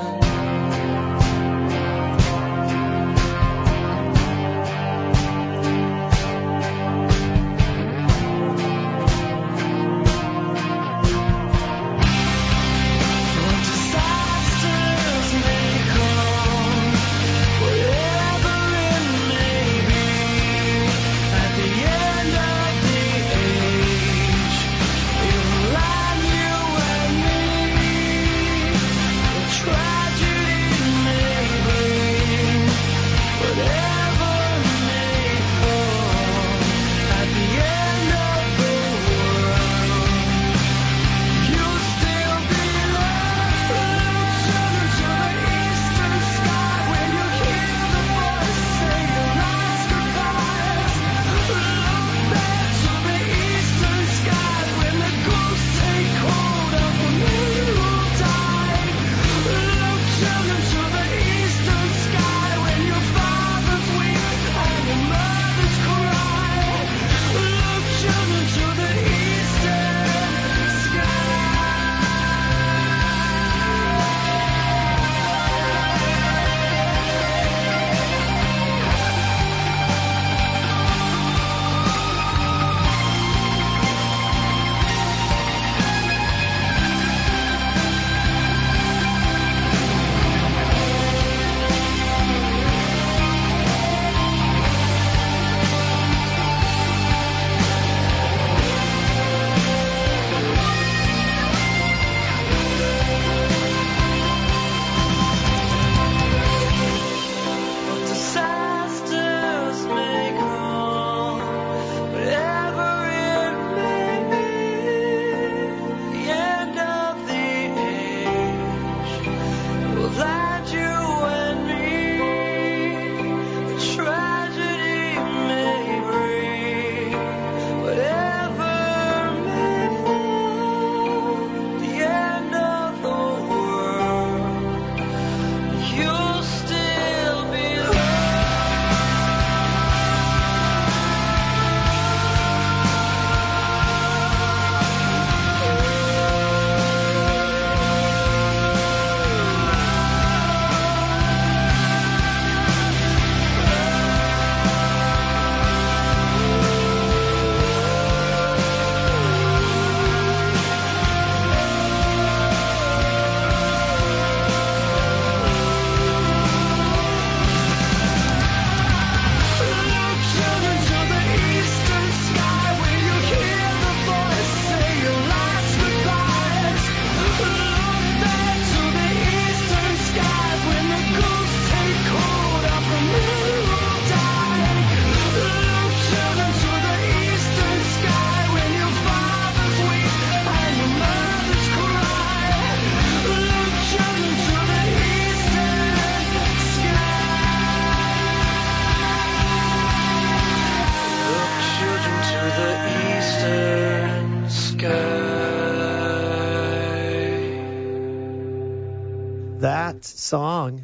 That song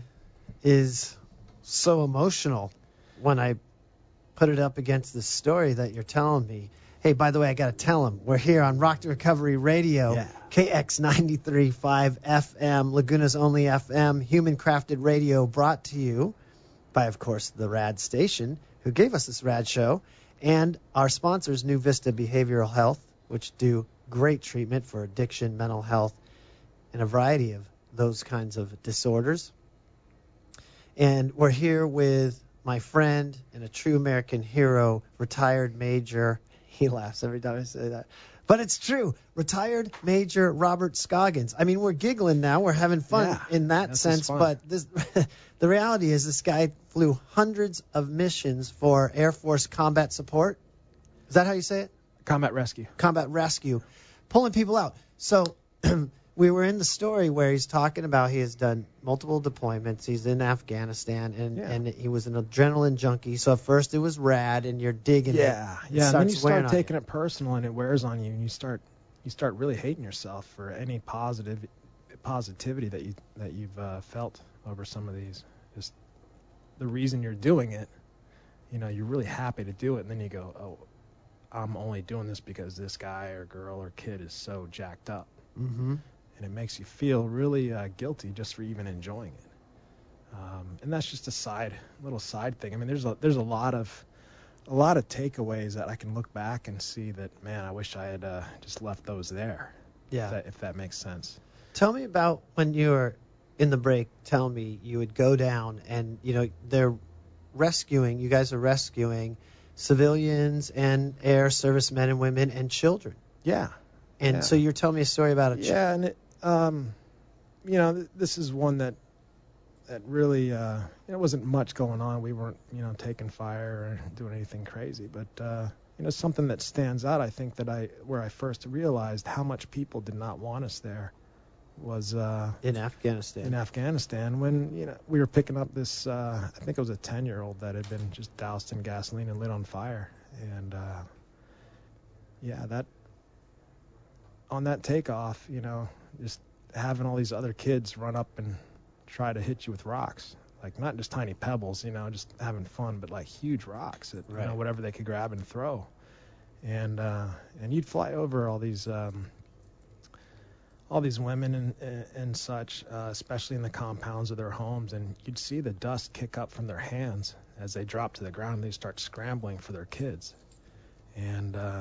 is so emotional when I put it up against the story that you're telling me. Hey, by the way, I got to tell them, we're here on Rock to Recovery Radio, Yeah. K X ninety-three point five F M, Laguna's only F M, human-crafted radio, brought to you by, of course, the Rad Station, who gave us this rad show, and our sponsors, New Vista Behavioral Health, which do great treatment for addiction, mental health, and a variety of those kinds of disorders. And we're here with my friend and a true American hero, retired Major. He laughs every time I say that. But it's true. Retired Major Robert Scoggins. I mean, we're giggling now. We're having fun Yeah, in that this is sense. fun. But this, the reality is this guy flew hundreds of missions for Air Force combat support. Is that how you say it? Combat rescue. Combat rescue. Pulling people out. So we were in the story where he's talking about he has done multiple deployments. He's in Afghanistan, and, Yeah. and he was an adrenaline junkie. So at first it was rad, and you're digging it. Yeah, It yeah. And then starts you start wearing on taking you. it personal, and it wears on you, and you start you start really hating yourself for any positive positivity that you that you've uh, felt over some of these. Just the reason you're doing it, you know, you're really happy to do it, and then you go, oh, I'm only doing this because this guy or girl or kid is so jacked up, Mm-hmm. and it makes you feel really uh, guilty just for even enjoying it. Um, and that's just a side little side thing. I mean, there's a there's a lot of a lot of takeaways that I can look back and see that, man, I wish I had uh, just left those there. Yeah. If that, if that makes sense. Tell me about when you were in the break. Tell me you would go down and, you know, they're rescuing, you guys are rescuing civilians and air service men and women and children. Yeah. And Yeah. so you're telling me a story about a child. Yeah, and it, um, you know, th- this is one that that really, uh, it wasn't much going on. We weren't, you know, taking fire or doing anything crazy, but uh, you know, something that stands out, I think, that I where I first realized how much people did not want us there was uh, In Afghanistan. in Afghanistan when, you know, we were picking up this, uh, I think it was a ten-year-old that had been just doused in gasoline and lit on fire, and uh, yeah, that on that takeoff, you know, just having all these other kids run up and try to hit you with rocks, like not just tiny pebbles, you know, just having fun, but like huge rocks, that, Right. you know, whatever they could grab and throw, and uh, and you'd fly over all these um, all these women and and, and such, uh, especially in the compounds of their homes, and you'd see the dust kick up from their hands as they drop to the ground, and they start scrambling for their kids, and uh,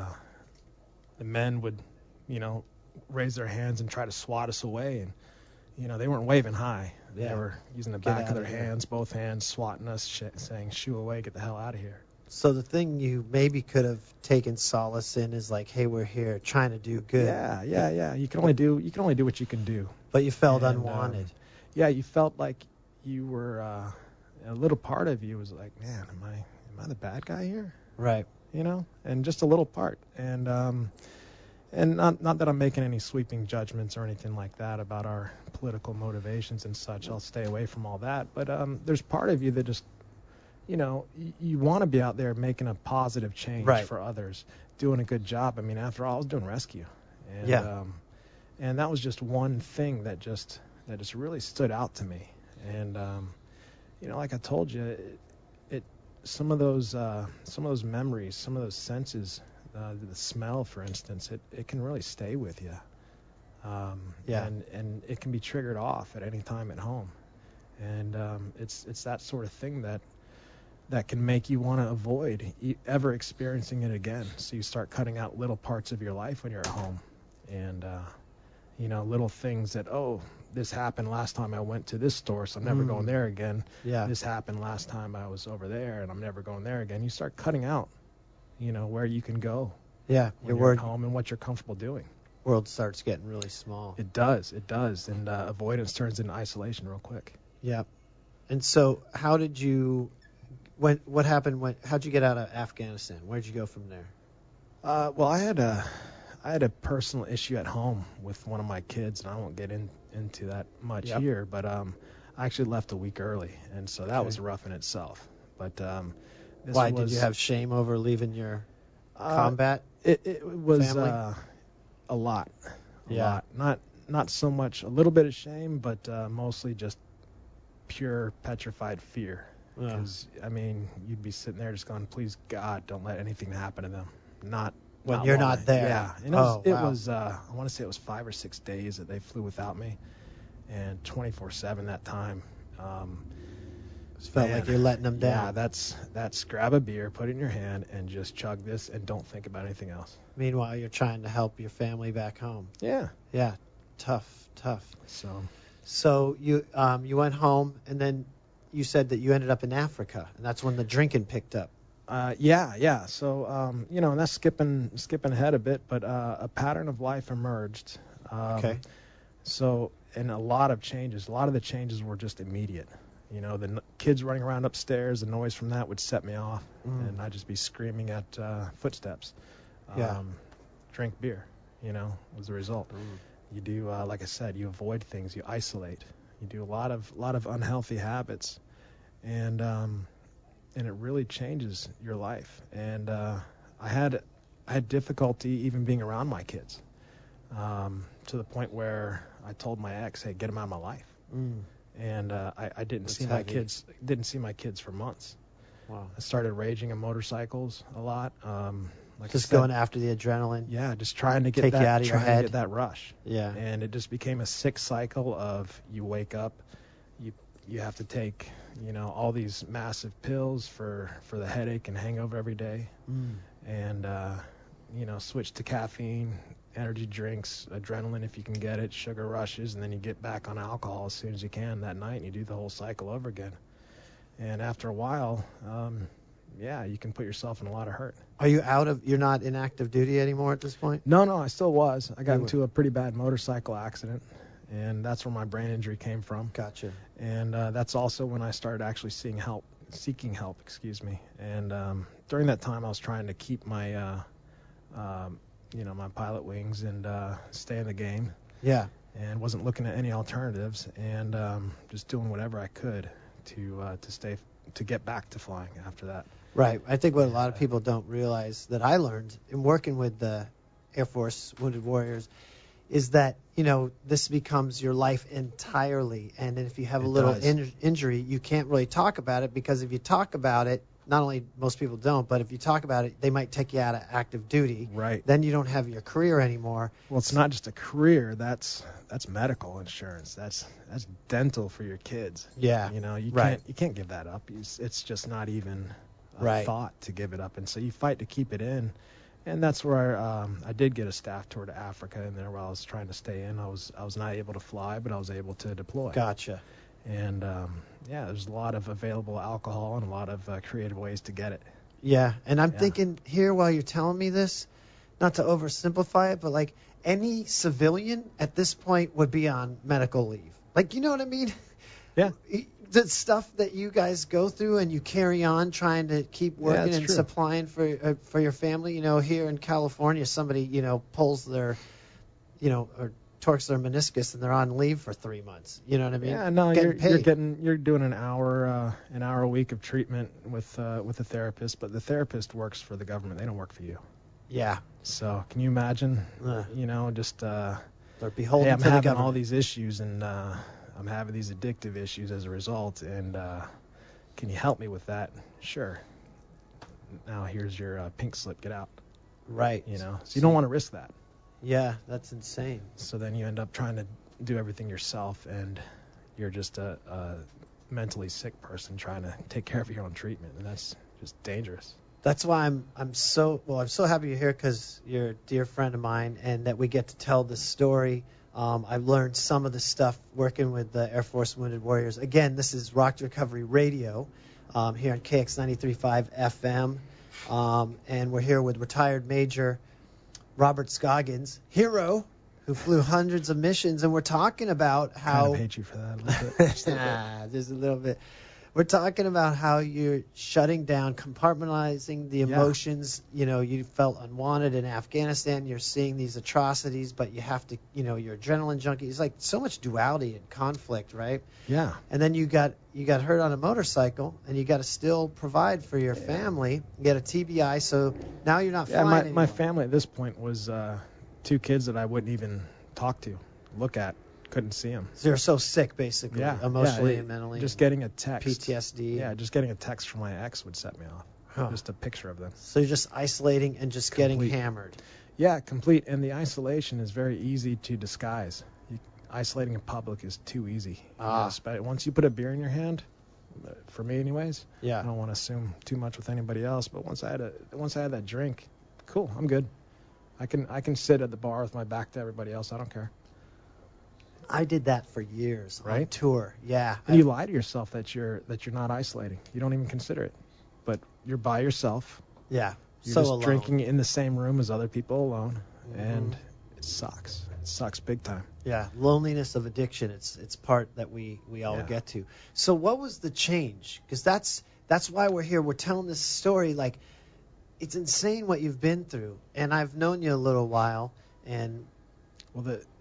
the men would, you know, raise their hands and try to swat us away, and you know, they weren't waving high. They Yeah. were using the Get back out of their of here. hands, both hands, swatting us, sh- saying, shoo away, get the hell out of here. So the thing you maybe could have taken solace in is like, hey, we're here trying to do good. Yeah, yeah, yeah. You can only do you can only do what you can do. But you felt And, unwanted. um, yeah, you felt like you were uh, a little part of you was like, man, am I am I the bad guy here? Right. You know, and just a little part. And um, and not not that I'm making any sweeping judgments or anything like that about our political motivations and such. I'll stay away from all that. But um, there's part of you that just, you know, y- you want to be out there making a positive change Right. for others, doing a good job. I mean, after all, I was doing rescue. And, Yeah. Um, and that was just one thing that just that just really stood out to me. And um, you know, like I told you, it, it some of those uh, some of those memories, some of those senses, uh, the smell, for instance, it, it can really stay with you. Um, Yeah. And and it can be triggered off at any time at home. And um, it's it's that sort of thing that that can make you want to avoid e- ever experiencing it again. So you start cutting out little parts of your life when you're at home, and uh, you know, little things that, oh, this happened last time I went to this store, so I'm never Mm. going there again. Yeah. This happened last time I was over there, and I'm never going there again. You start cutting out, you know, where you can go Yeah. when Your you're word, at home and what you're comfortable doing. world starts getting really small. It does, it does, and uh, avoidance turns into isolation real quick. Yeah. And so how did you, when, what happened when, how'd you get out of Afghanistan? Where'd you go from there? Uh, well, I had a, I had a personal issue at home with one of my kids, and I won't get in, into that much Yep. here. But um, I actually left a week early, and so that Okay. was rough in itself. But um, this Why, was, did you have shame over leaving your uh, combat? It, it was family? uh, a lot, a Yeah. lot. Not not so much a little bit of shame, but uh, mostly just pure petrified fear. Yeah. Because I mean, you'd be sitting there just going, "Please God, don't let anything happen to them." Not When you're while not I- there. Yeah, and it was, Oh, it wow. was uh, I want to say it was five or six days that they flew without me, and twenty-four seven that time. Um, Just felt man, like you're letting them Yeah, down. that's that's grab a beer, put it in your hand, and just chug this, and don't think about anything else. Meanwhile, you're trying to help your family back home. Yeah. Yeah. Tough, tough. So. So you um, you went home, and then you said that you ended up in Africa, and that's when the drinking picked up. Uh, yeah, yeah. So, um, you know, and that's skipping skipping ahead a bit, but uh, a pattern of life emerged. Um, Okay. So, and a lot of changes. A lot of the changes were just immediate. You know, the n- kids running around upstairs, the noise from that would set me off, Mm. and I'd just be screaming at uh, footsteps. Yeah. Um, drink beer, you know, was the result. You do, uh, like I said, you avoid things, you isolate, you do a lot of lot of unhealthy habits, and um, and it really changes your life. And uh, I had I had difficulty even being around my kids, um, to the point where I told my ex, "Hey, get them out of my life." Mm. And uh, I, I didn't That's see my heavy. kids didn't see my kids for months. Wow. I started raging on motorcycles a lot. Um, like Just I said, going after the adrenaline. yeah, just trying to get Take that, you out of your trying to head. get that rush. Yeah. And it just became a sick cycle of you wake up, you you have to take, you know, all these massive pills for, for the headache and hangover every day, Mm. and uh, you know, switch to caffeine, energy drinks, adrenaline if you can get it, sugar rushes, and then you get back on alcohol as soon as you can that night, and you do the whole cycle over again. And after a while, um, yeah, you can put yourself in a lot of hurt. Are you out of? You're not in active duty anymore at this point? No, no, I still was. I got You were. into a pretty bad motorcycle accident, and that's where my brain injury came from. Gotcha. And uh, that's also when I started actually seeing help, seeking help, excuse me. And um, during that time, I was trying to keep my, uh, um, you know, my pilot wings and uh, stay in the game, Yeah. and wasn't looking at any alternatives, and um, just doing whatever I could to uh, to stay to get back to flying after that. Right. I think what a lot of people don't realize that I learned in working with the Air Force Wounded Warriors is that, you know, this becomes your life entirely. And if you have a It little does. in- injury, you can't really talk about it, because if you talk about it, not only most people don't, but if you talk about it, they might take you out of active duty. Right. Then you don't have your career anymore. Well, it's not just a career. That's that's medical insurance. That's that's dental for your kids. Yeah. You know, you Right. can't you can't give that up. It's, it's just not even a Right. thought to give it up, and so you fight to keep it in. And that's where um, I did get a staff tour to Africa, and there while I was trying to stay in, I was I was not able to fly, but I was able to deploy. Gotcha. And um, yeah, there's a lot of available alcohol and a lot of uh, creative ways to get it. Yeah, and I'm Yeah. thinking here while you're telling me this, not to oversimplify it, but like any civilian at this point would be on medical leave. Like, you know what I mean? Yeah. The stuff that you guys go through and you carry on trying to keep Yeah, working it's and true. supplying for uh, for your family. You know, here in California, somebody, you know, pulls their, you know, or torques their meniscus and they're on leave for three months. You know what I mean? Yeah, no, Getting you're paid. you're getting you're doing an hour uh, an hour a week of treatment with uh, with a therapist, but the therapist works for the government. They don't work for you. Yeah. So can you imagine? Uh, You know, just uh, they're beholden hey, I'm to the having government. all these issues and uh, I'm having these addictive issues as a result, and uh, can you help me with that? Sure. Now here's your uh, pink slip. Get out. Right. You know, so you don't want to risk that. Yeah, that's insane. So then you end up trying to do everything yourself, and you're just a, a mentally sick person trying to take care of your own treatment, and that's just dangerous. That's why I'm I'm so well. I'm so happy you're here because you're a dear friend of mine, and that we get to tell this story. Um, I've learned some of the stuff working with the Air Force Wounded Warriors. Again, this is Rock to Recovery Radio um, here on K X ninety-three point five F M, um, and we're here with retired Major Robert Scoggins, hero who flew hundreds of missions, and we're talking about I how kind of hate you for that a little bit. Just a little bit. Ah, just a little bit. We're talking about how you're shutting down, compartmentalizing the Yeah. emotions. You know, you felt unwanted in Afghanistan. You're seeing these atrocities, but you have to, you know, you're adrenaline junkie. It's like so much duality and conflict, right? Yeah. And then you got you got hurt on a motorcycle, and you got to still provide for your family. You get a T B I, so now you're not Yeah, flying my, anymore. my family at this point was uh, two kids that I wouldn't even talk to, look at, couldn't see them. So you're so sick, basically, Yeah, emotionally yeah, and mentally. Just getting a text. P T S D. Yeah, just getting a text from my ex would set me off. Huh. Just a picture of them. So you're just isolating and just getting Complete. hammered. Yeah, complete. And the isolation is very easy to disguise. You, isolating in public is too easy. You Ah. gotta spe- Once you put a beer in your hand, uh, for me anyways, I Yeah. don't want to assume too much with anybody else. But once I had a once I had that drink, cool, I'm good. I can I can sit at the bar with my back to everybody else. I don't care. I did that for years on Right? tour. Yeah. And you lie to yourself that you're that you're not isolating. You don't even consider it. But you're by yourself. yeah. You're so just alone. drinking in the same room as other people alone, Mhm. and it sucks. It sucks big time. Yeah. Loneliness of addiction. It's it's part that we we all Yeah. get to. So what was the change? Because that's that's why we're here. We're telling this story. Like, it's insane what you've been through. And I've known you a little while, and Well, the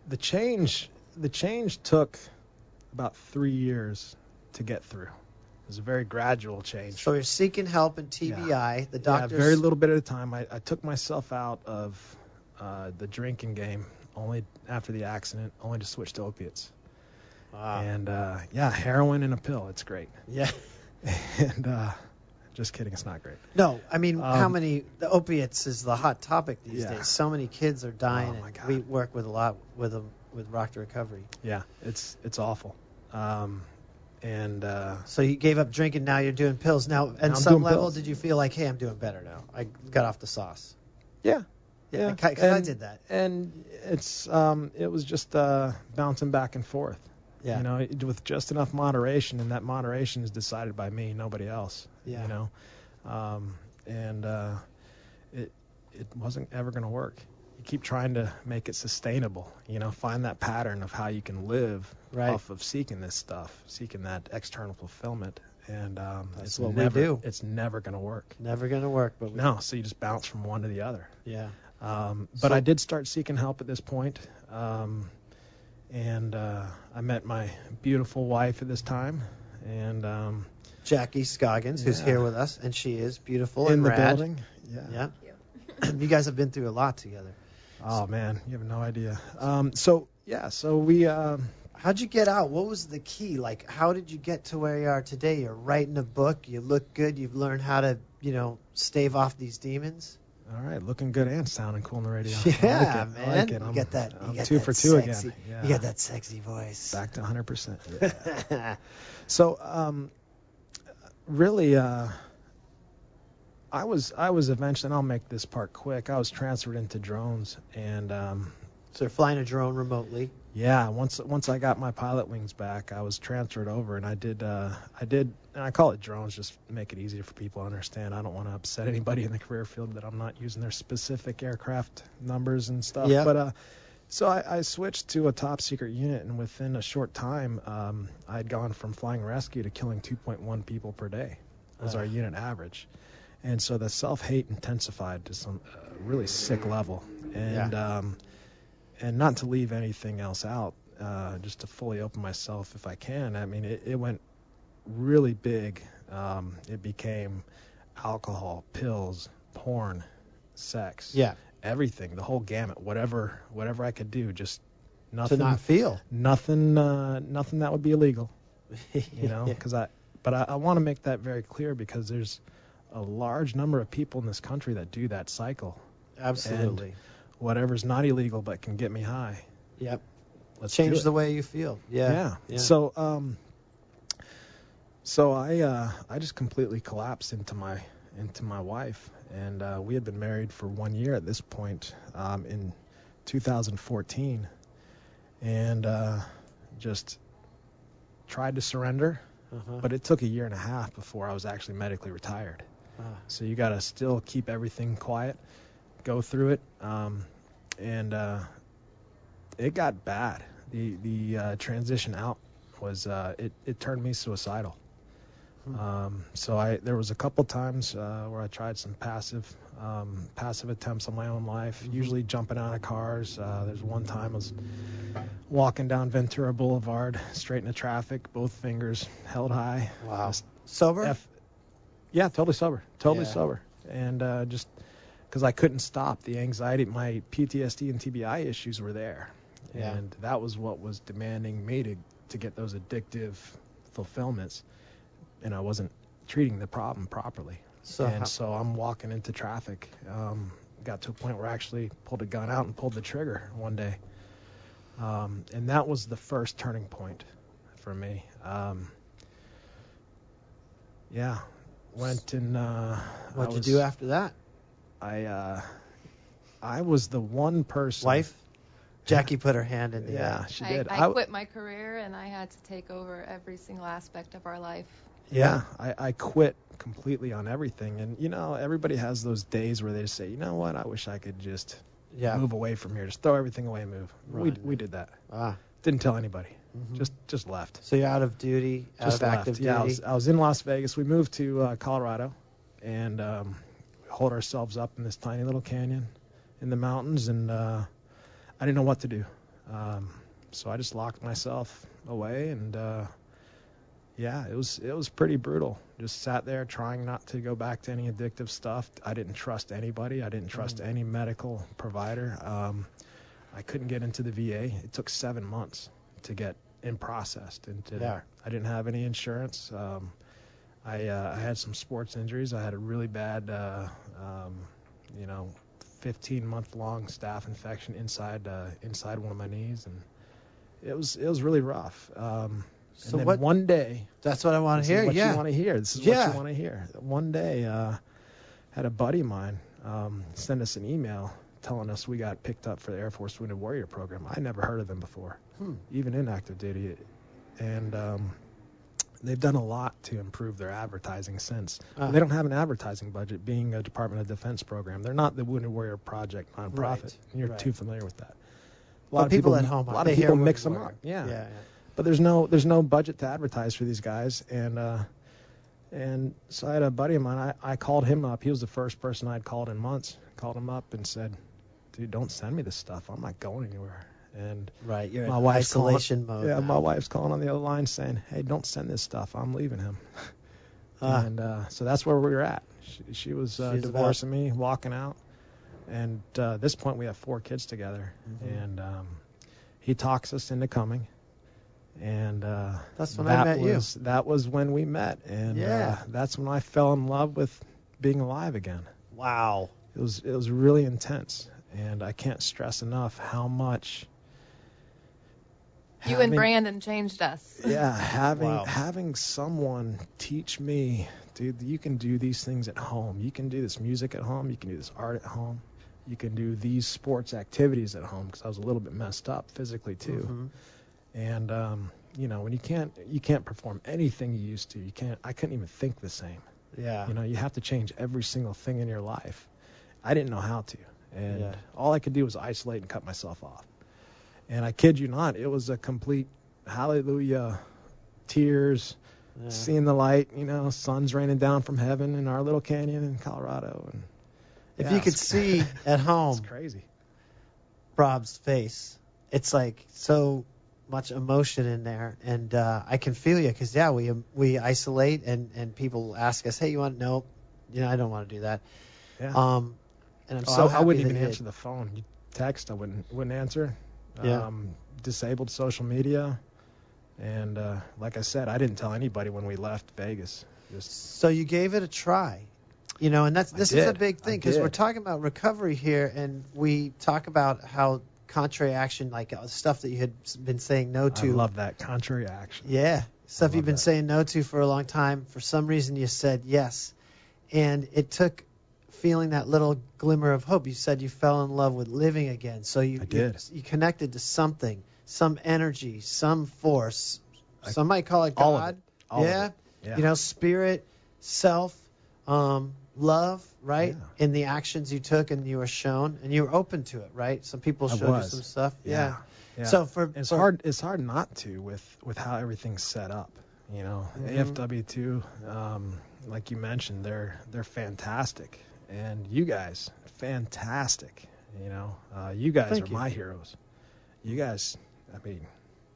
the change the change took about three years to get through. It was a very gradual change. So you're seeking help in T B I. Yeah. The doctors. Yeah, very little bit at a time. I, I took myself out of uh, the drinking game only after the accident, only to switch to opiates. Wow. And uh, yeah, heroin and a pill. It's great. Yeah. And uh, just kidding, it's not great. No, I mean, Um, how many the opiates is the hot topic these Yeah. days. So many kids are dying, Oh, my and God. we work with a lot with them with Rock to Recovery. Yeah, it's it's awful. Um, and uh, So you gave up drinking, now you're doing pills. Now, at I'm some doing level, pills. did you feel like, hey, I'm doing better now? I got off the sauce. yeah, Yeah, yeah, because I and- did that. And it's um, it was just uh, bouncing back and forth. Yeah. You know, it- with just enough moderation, and that moderation is decided by me, nobody else. Yeah. You know, um, and uh, it it wasn't ever going to work. You keep trying to make it sustainable. You know, find that pattern of how you can live Right. off of seeking this stuff, seeking that external fulfillment, and um, That's it's what we never do. it's never going to work. Never gonna work, but we, No, so you just bounce from one to the other. yeah. Um, but So- I did start seeking help at this point, um, and uh, I met my beautiful wife at this time, and um, Jackie Scoggins, who's Yeah. here with us, and she is beautiful in and the rad. building. Yeah. Yeah. You guys have been through a lot together. Oh man, you have no idea. Um, so yeah, so we. Um, How'd you get out? What was the key? Like, how did you get to where you are today? You're writing a book. You look good. You've learned how to, you know, stave off these demons. all right, looking good and sounding cool on the radio. Yeah, I like it. I man. like it. You I'm, got that. You I'm got two that for two sexy, again. Yeah. You got that sexy voice. Back to one hundred percent. Yeah. So um, really, uh, I was I was eventually, and I'll make this part quick. I was transferred into drones, and um, So you're flying a drone remotely. yeah, once once I got my pilot wings back, I was transferred over, and I did uh, I did, and I call it drones just to make it easier for people to understand. I don't want to upset anybody in the career field that I'm not using their specific aircraft numbers and stuff. Yeah. But uh, so I, I switched to a top secret unit, and within a short time, um, I had gone from flying rescue to killing two point one people per day. Was Ah. our unit average. And so the self-hate intensified to some uh, really sick level. And Yeah. um, and not to leave anything else out, uh, just to fully open myself if I can. I mean, it, it went really big. Um, it became alcohol, pills, porn, sex, Yeah. everything, the whole gamut, whatever whatever I could do, just To nothing, not feel. nothing, uh, nothing that would be illegal, you know. Yeah. Because I, but I, I want to make that very clear because there's a large number of people in this country that do that cycle. Absolutely. Whatever's not illegal but can get me high. Yep. Let's Change do it. the way you feel. Yeah. Yeah. Yeah. So um so I uh I just completely collapsed into my into my wife, and uh we had been married for one year at this point, um in two thousand fourteen, and uh just tried to surrender, Uh-huh. but it took a year and a half before I was actually medically retired. Ah. So you got to still keep everything quiet, go through it, um, and uh, it got bad. The the uh, transition out was uh, it it turned me suicidal. Hmm. Um, so I there was a couple times uh, where I tried some passive um, passive attempts on my own life, Mhm. usually jumping out of cars. Uh, there's one time I was walking down Ventura Boulevard, straight into traffic, both fingers held high. Wow. Just Sober? F- yeah, totally sober, totally Yeah. sober, and uh, just because I couldn't stop the anxiety, my P T S D and T B I issues were there, Yeah. and that was what was demanding me to to get those addictive fulfillments, and I wasn't treating the problem properly. So and how- so I'm walking into traffic. Um, got to a point where I actually pulled a gun out and pulled the trigger one day, um, and that was the first turning point for me. Um, yeah. Went and uh, What'd I you was- do after that? I uh, I was the one person. Wife? Jackie put her hand in the Yeah, air. she I, did. I quit my career and I had to take over every single aspect of our life. Yeah, I, I quit completely on everything, and you know, everybody has those days where they just say, you know what, I wish I could just Yeah. move away from here, just throw everything away and move. We Run. we did that. Ah. Didn't tell anybody. Mhm. Just just left. So you're out of duty, out Just of left. active Yeah, I duty. was, I was in Las Vegas. We moved to uh, Colorado, and um, hold ourselves up in this tiny little canyon in the mountains, and uh, I didn't know what to do. Um, so I just locked myself away, and uh, yeah, it was it was pretty brutal. Just sat there trying not to go back to any addictive stuff. I didn't trust anybody. I didn't trust Mm. any medical provider. Um, I couldn't get into the V A. It took seven months to get in processed into Yeah. there. I didn't have any insurance. Um, I, uh, I had some sports injuries. I had a really bad, uh, um, you know, fifteen month long staph infection inside uh, inside one of my knees, and it was it was really rough. Um, So and then what? one day, That's what I want this to hear. is what Yeah. you want to hear. This is Yeah. what you want to hear. One day, uh, had a buddy of mine um, send us an email telling us we got picked up for the Air Force Wounded Warrior program. I never heard of them before, Hmm. even in active duty, and um, they've done a lot to improve their advertising since. Ah. They don't have an advertising budget, being a Department of Defense program. They're not the Wounded Warrior Project nonprofit. Right, You're right. too familiar with that. A But lot of people, people at home, a lot they of hear people Wounded mix them Warrior. up. Yeah. Yeah. yeah. But there's no there's no budget to advertise for these guys, and uh, and so I had a buddy of mine. I, I called him up. He was the first person I'd called in months. Called him up and said, "Dude, don't send me this stuff. I'm not going anywhere." And Right. You're my in wife's calling- isolation mode. yeah, now. my wife's calling on the other line saying, "Hey, don't send this stuff. I'm leaving him." Ah. And uh, so that's where we were at. She, she was uh, She's divorcing me, walking out, and uh, at this point we have four kids together. Mhm. And um, he talks us into coming. And uh, That's when that I met you. was, That was when we met, and Yeah. uh, that's when I fell in love with being alive again. Wow. It was it was really intense, and I can't stress enough how much. You and having- Brandon changed us. Yeah, having Wow. having someone teach me, dude, you can do these things at home. You can do this music at home. You can do this art at home. You can do these sports activities at home, because I was a little bit messed up physically too. Mhm. And um, you know, when you can't you can't perform anything you used to, you can't. I couldn't even think the same. Yeah. You know, you have to change every single thing in your life. I didn't know how to, and Yeah. all I could do was isolate and cut myself off. And I kid you not, it was a complete hallelujah, tears, Yeah. seeing the light. You know, sun's raining down from heaven in our little canyon in Colorado. And If yeah, you could it's- see at home it's crazy. Rob's face, it's like so much emotion in there, and uh, I can feel you, because yeah, we we isolate, and and people ask us, hey, you want? Nope, you know, I don't want to do that. Yeah. Um, and I'm Oh, so I, I happy wouldn't that even you answer did. the phone. You text, I wouldn't wouldn't answer. Yeah. Um, disabled social media, and uh, like I said, I didn't tell anybody when we left Vegas. Just So you gave it a try, you know, and that's I this is a did. big I thing, because we're did. talking about recovery here, and we talk about how contrary action, like uh, stuff that you had s- been saying no I to. love that contrary action. Yeah, stuff love you've been that. saying no to for a long time. For some reason, you said yes, and it took feeling that little glimmer of hope. You said you fell in love with living again. So you I did. You, you connected to something, some energy, some force. I- Some might call it God. all of it. All of yeah? it. Yeah. You know, spirit, self, um, love, right? Yeah. In the actions you took and you were shown, and you were open to it, right? Some people I showed you was. some stuff. Yeah. Yeah. So for it's for- hard. It's hard not to with with how everything's set up. You know, Mhm. A F W two, um, like you mentioned, they're they're fantastic, and you guys, fantastic. You know, uh, you guys Thank are you. my heroes. You guys, I mean,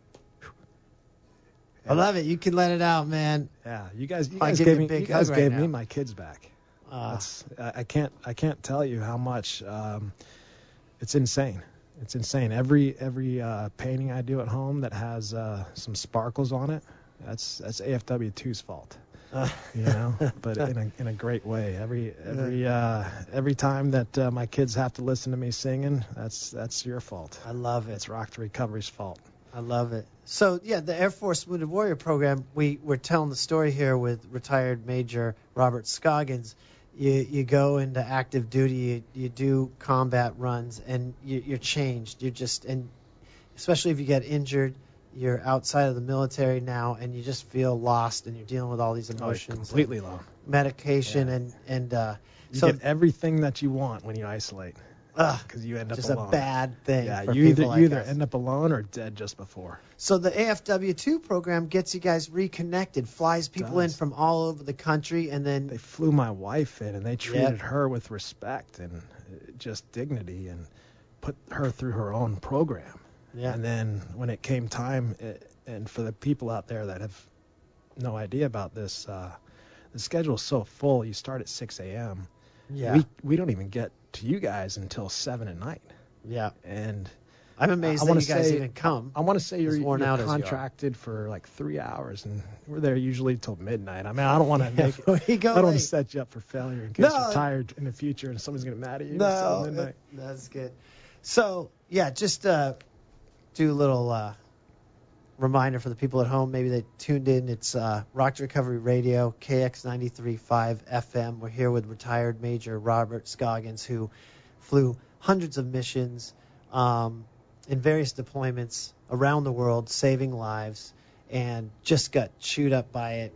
I love it. You can let it out, man. yeah, you guys, you I guys give gave you a me, big you guys hug right gave now. me my kids back. Uh, That's I, I can't I can't tell you how much. Um, it's insane. It's insane. Every every uh, painting I do at home that has uh, some sparkles on it, that's that's A F W two's fault. uh, You know, but in a in a great way. Every every uh, every time that uh, my kids have to listen to me singing, that's that's your fault. I love it. It's Rock to Recovery's fault. I love it. So yeah, the Air Force Wounded Warrior program. We we're telling the story here with retired Major Robert Scoggins. You you go into active duty. You, you do combat runs, and you, you're changed. You're just and especially if you get injured, you're outside of the military now, and you just feel lost, and you're dealing with all these Oh, it's emotions, completely low. medication, Yeah. and and uh, You so get everything that you want when you isolate, ugh, because you end up just alone. a bad thing. Yeah, for you either people like you either us. end up alone or dead just before. So the A F W two program gets you guys reconnected, flies people in Does. from all over the country, and then They flew my wife in, and they treated Yep. her with respect and uh, just dignity, and put her through her own program. Yeah. And then when it came time, it, and for the people out there that have no idea about this, uh, the schedule is so full. You start at six a.m. Yeah. We we don't even get to you guys until seven at night. Yeah. And I'm amazed I that wanna you guys say- even come. I want to say you're, As worn you're out as you are. contracted for like three hours, and we're there usually till midnight. I mean, I don't want to make it. we go I don't want late. to set you up for failure in case No. you're tired in the future and somebody's going to mad at you No, until midnight. it- that's good. So, yeah, just uh, do a little uh, reminder for the people at home. Maybe they tuned in. It's uh, Rock to Recovery Radio, K X ninety-three point five F M. We're here with retired Major Robert Scoggins, who flew hundreds of missions um, in various deployments around the world, saving lives, and just got chewed up by it.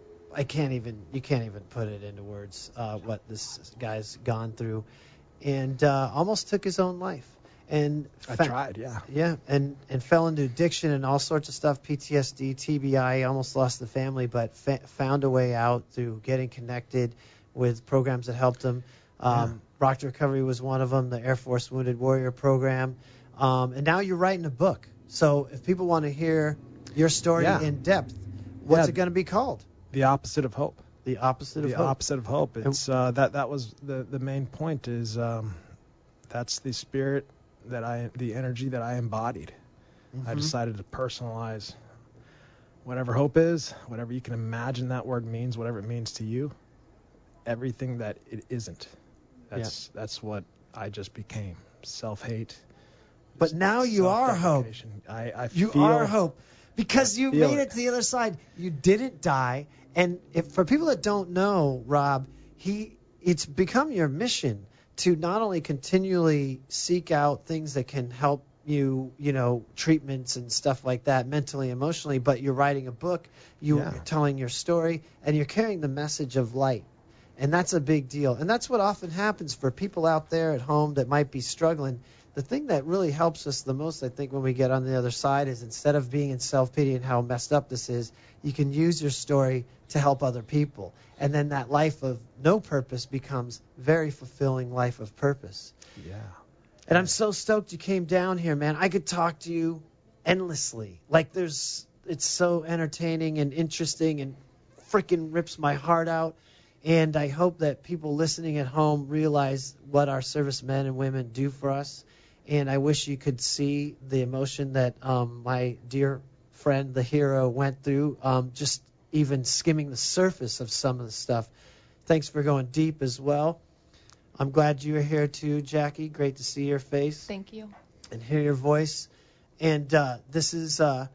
I can't even, you can't even put it into words, uh, what this guy's gone through. And uh, almost took his own life. And I fa- tried, yeah. Yeah, and, and fell into addiction and all sorts of stuff, P T S D, T B I, almost lost the family, but fa- found a way out through getting connected with programs that helped him. Um, Yeah. Rock to Recovery was one of them, the Air Force Wounded Warrior program. Um, and now you're writing a book. So if people want to hear your story Yeah. in depth, what's Yeah. it going to be called? The opposite of hope. The opposite of the hope. opposite of hope. It's uh, that that was the the main point. Is um, that's the spirit that I, the energy that I embodied. I Mhm. decided to personalize whatever hope is, whatever you can imagine that word means, whatever it means to you, everything that it isn't. That's that's what I just became. Self-hate. But just now you are hope. self-deprecation. I, I You feel, are hope because you feel made it it. to the other side. You didn't die. And if for people that don't know, Rob, he it's become your mission to not only continually seek out things that can help you, you know, treatments and stuff like that, mentally, emotionally, but you're writing a book, you're Yeah. telling your story, and you're carrying the message of light. And that's a big deal. And that's what often happens for people out there at home that might be struggling. The thing that really helps us the most, I think, when we get on the other side is instead of being in self-pity and how messed up this is, you can use your story to help other people. And then that life of no purpose becomes very fulfilling life of purpose. Yeah. And I'm so stoked you came down here, man. I could talk to you endlessly. Like there's, it's so entertaining and interesting and freaking rips my heart out. And I hope that people listening at home realize what our servicemen and women do for us. And I wish you could see the emotion that um, my dear friend, the hero, went through, um, just even skimming the surface of some of the stuff. Thanks for going deep as well. I'm glad you are here too, Jackie. Great to see your face Thank you. and hear your voice. And uh, this is uh,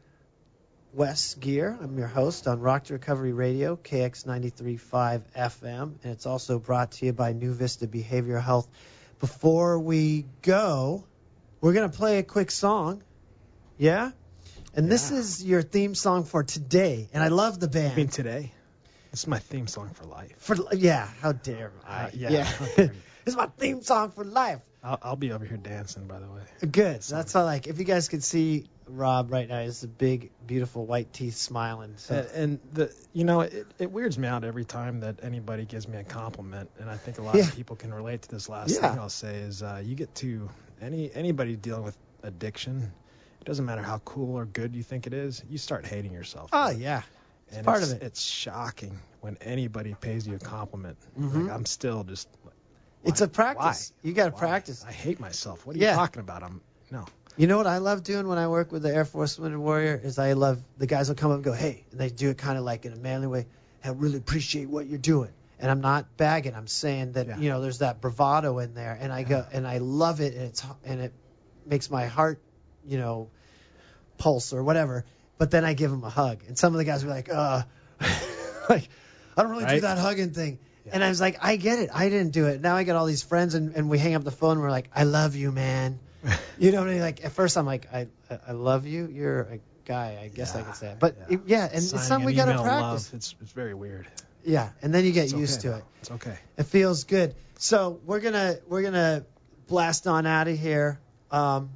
Wes Geer. I'm your host on Rock to Recovery Radio, K X ninety-three point five F M. And it's also brought to you by New Vista Behavioral Health. Before we go, we're going to play a quick song. Yeah? And this Yeah. is your theme song for today. And I love the band. I mean, today, this is my theme song for life. For, yeah, how dare I? Uh, yeah. this is my theme song for life. I'll, I'll be over here dancing, by the way. Good. That's all. Like, if you guys could see Rob right now, he's a big, beautiful white teeth smiling. So And, and the, you know, it, it weirds me out every time that anybody gives me a compliment, and I think a lot Yeah. of people can relate to this. Last Yeah. thing I'll say is, uh, you get to any anybody dealing with addiction. It doesn't matter how cool or good you think it is. You start hating yourself. oh for it. yeah, it's and part it's, of it. It's shocking when anybody pays you a compliment. Mhm. Like, I'm still just. Like, It's why- a practice. why? You got to Why? practice. I hate myself. What are Yeah. you talking about? I'm no. You know what I love doing when I work with the Air Force Wounded Warrior is I love the guys will come up and go, hey, and they do it kind of like in a manly way. I really appreciate what you're doing. And I'm not bagging. I'm saying that Yeah. you know there's that bravado in there, and I go and I love it, and it's and it makes my heart, you know, pulse or whatever. But then I give them a hug, and some of the guys were like, uh, like I don't really do Right? that hugging thing. Yeah. And I was like, I get it. I didn't do it. Now I got all these friends, and, and we hang up the phone. And we're like, I love you, man. You know what I mean? Like at first I'm like, I I, I love you. You're a guy. I guess I Yeah, could say it. But yeah. it- yeah, and it's Signing something we an gotta email practice. love, it's it's very weird. Yeah, and then you get It's used okay, to though. it. It's okay. It feels good. So we're gonna we're gonna blast on out of here. Um,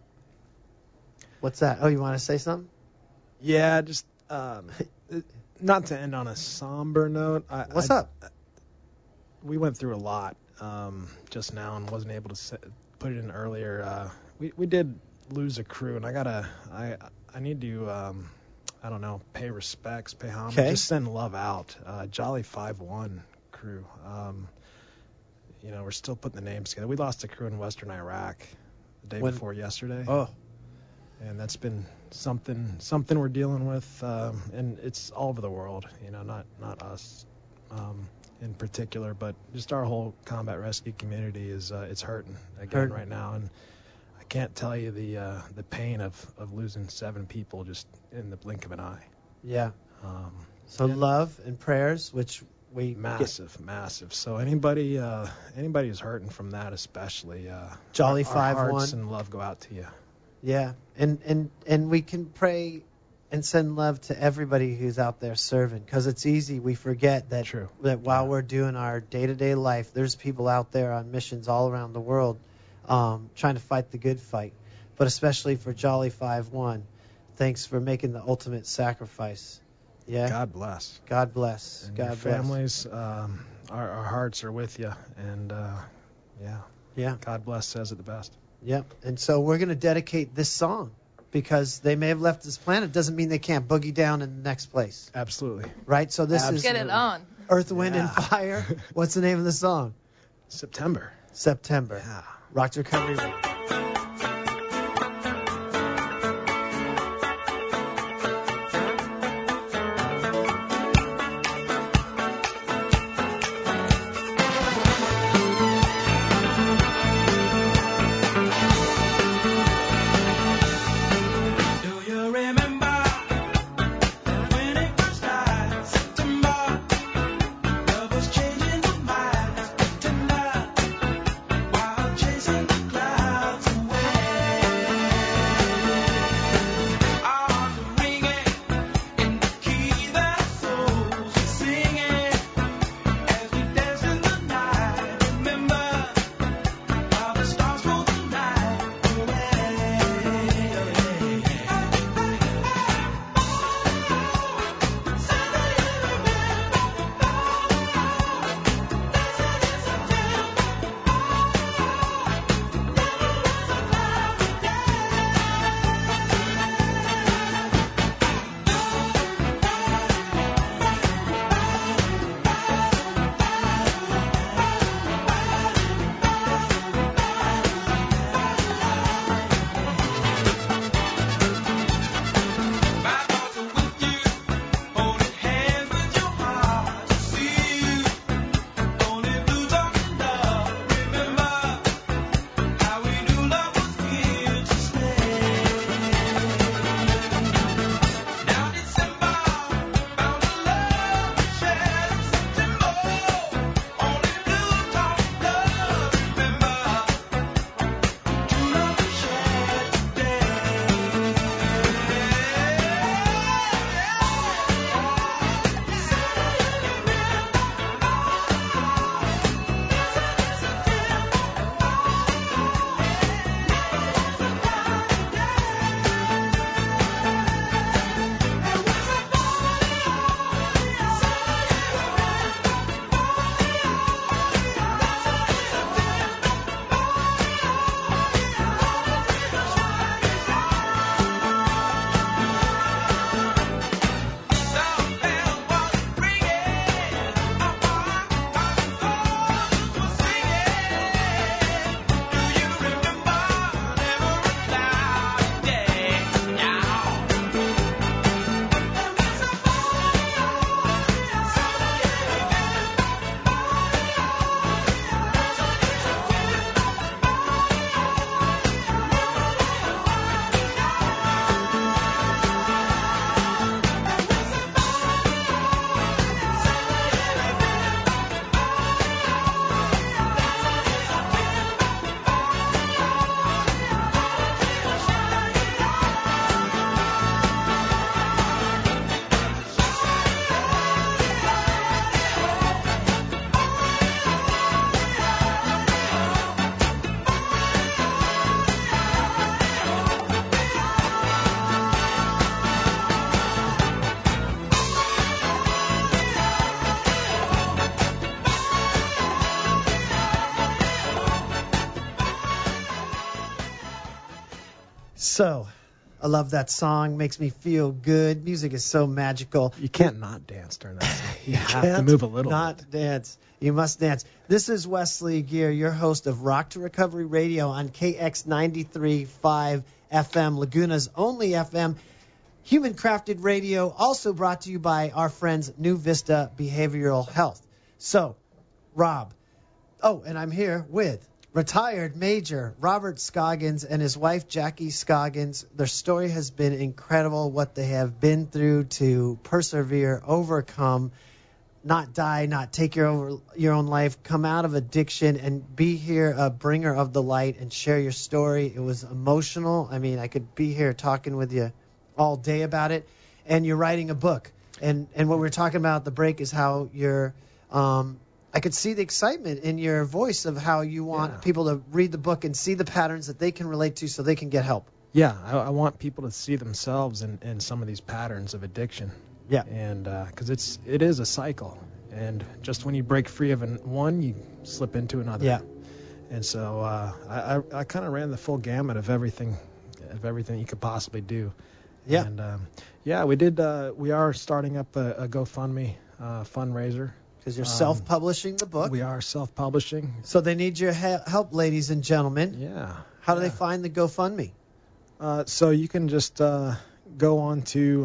what's that? Oh, you want to say something? Yeah, just um, not to end on a somber note. I, What's I- up? We went through a lot um, just now and wasn't able to se- put it in earlier. Uh, we we did lose a crew, and I gotta, I, I need to, um, I don't know, pay respects, pay homage, Okay. just send love out. Uh, Jolly five one crew. Um, you know, we're still putting the names together. We lost a crew in Western Iraq the day When- before yesterday. Oh, And that's been something something we're dealing with, um, and it's all over the world. You know, not not us um, in particular, but just our whole combat rescue community is uh, it's hurting again Hurting. right now, and I can't tell you the uh, the pain of, of losing seven people just in the blink of an eye. yeah. Um, So love and prayers, which we get- massive, massive. So anybody uh, anybody who's hurting from that, especially uh, Jolly our, five our one. hearts and love go out to you. Yeah, and and and we can pray and send love to everybody who's out there serving, because it's easy. We forget that True. that while Yeah. we're doing our day-to-day life, there's people out there on missions all around the world, um, trying to fight the good fight. But especially for Jolly five one, thanks for making the ultimate sacrifice. Yeah. God bless. God bless. And God your bless. families, um, our, our hearts are with you, and uh, yeah, Yeah. God bless says it the best. Yep. And so we're going to dedicate this song, because they may have left this planet. Doesn't mean they can't boogie down in the next place, Absolutely. right? So this is Get it on. Earth, Wind, and Yeah. Fire. What's the name of the song? September. September. Yeah. Rock Your Recovery Radio. Do you remember when it first started? September, love was changing the mind, tender, while chasing the clouds. So, I love that song. Makes me feel good. Music is so magical. You can't not dance during that song. You, You have to can't move a little Not bit. dance. You must dance. This is Wesley Gear, your host of Rock to Recovery Radio on K X ninety-three point five F M, Laguna's only F M. Human Crafted Radio, also brought to you by our friends New Vista Behavioral Health. So, Rob. Oh, and I'm here with retired Major Robert Scoggins and his wife Jackie Scoggins. Their story has been incredible, what they have been through to persevere, overcome, not die, not take your own, your own life, come out of addiction, and be here a bringer of the light and share your story. It was emotional. I mean, I could be here talking with you all day about it. And you're writing a book. And and what we were talking about at the break is how you're um, I could see the excitement in your voice of how you want Yeah. people to read the book and see the patterns that they can relate to so they can get help. Yeah, I, I want people to see themselves in, in some of these patterns of addiction. Yeah. And because it's it is a cycle, and just when you break free of an, one, you slip into another. Yeah. And so uh, I I, I kind of ran the full gamut of everything of everything you could possibly do. Yeah. And um, yeah, we did. Uh, we are starting up a, a GoFundMe uh, fundraiser. Because you're Um, self-publishing the book. We are self-publishing. So they need your he- help, ladies and gentlemen. Yeah. How do yeah. they find the GoFundMe? Uh, so you can just uh, go on to.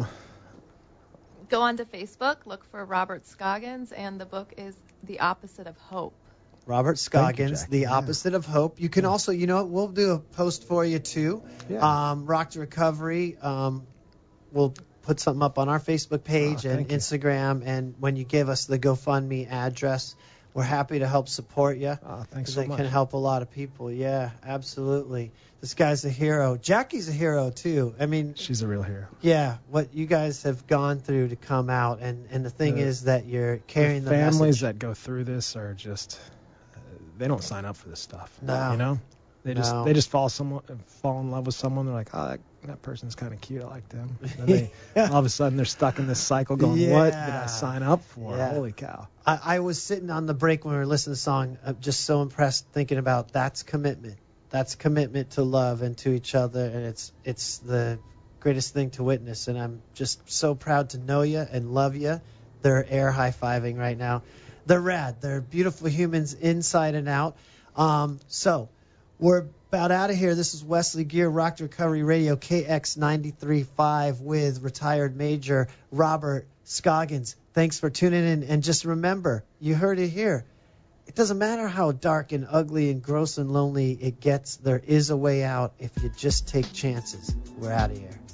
Go onto Facebook, look for Robert Scoggins, and the book is The Opposite of Hope. Robert Thank you, Scoggins, Jackie. The Yeah. Opposite of Hope. You can Yeah. also, you know, what, we'll do a post for you too. Yeah. Um, Rock to Recovery. Um, we'll put something up on our Facebook page Oh, and thank you. Instagram. And when you give us the GoFundMe address, we're happy to help support you. Oh, thanks Because so they much. can help a lot of people. Yeah, absolutely. This guy's a hero. Jackie's a hero too. I mean, She's a real hero. yeah, what you guys have gone through to come out, and, and the thing The- is that you're carrying the, the families message. that go through this are just uh, they don't sign up for this stuff. No. You know, they just No. they just fall someone fall in love with someone. They're like, oh, that, that person's kind of cute. I like them. And then they, all of a sudden they're stuck in this cycle, going, what did Yeah. I sign up for? Yeah. Holy cow! I, I was sitting on the break when we were listening to the song, uh, just so impressed, thinking about that's commitment. That's commitment to love and to each other, and it's it's the greatest thing to witness. And I'm just so proud to know you and love you. They're air high-fiving right now. They're rad. They're beautiful humans inside and out. Um, so we're about out of here. This is Wesley Gear, Rock to Recovery Radio, K X ninety-three point five with retired Major Robert Scoggins. Thanks for tuning in. And just remember, you heard it here. It doesn't matter how dark and ugly and gross and lonely it gets. There is a way out if you just take chances. We're out of here.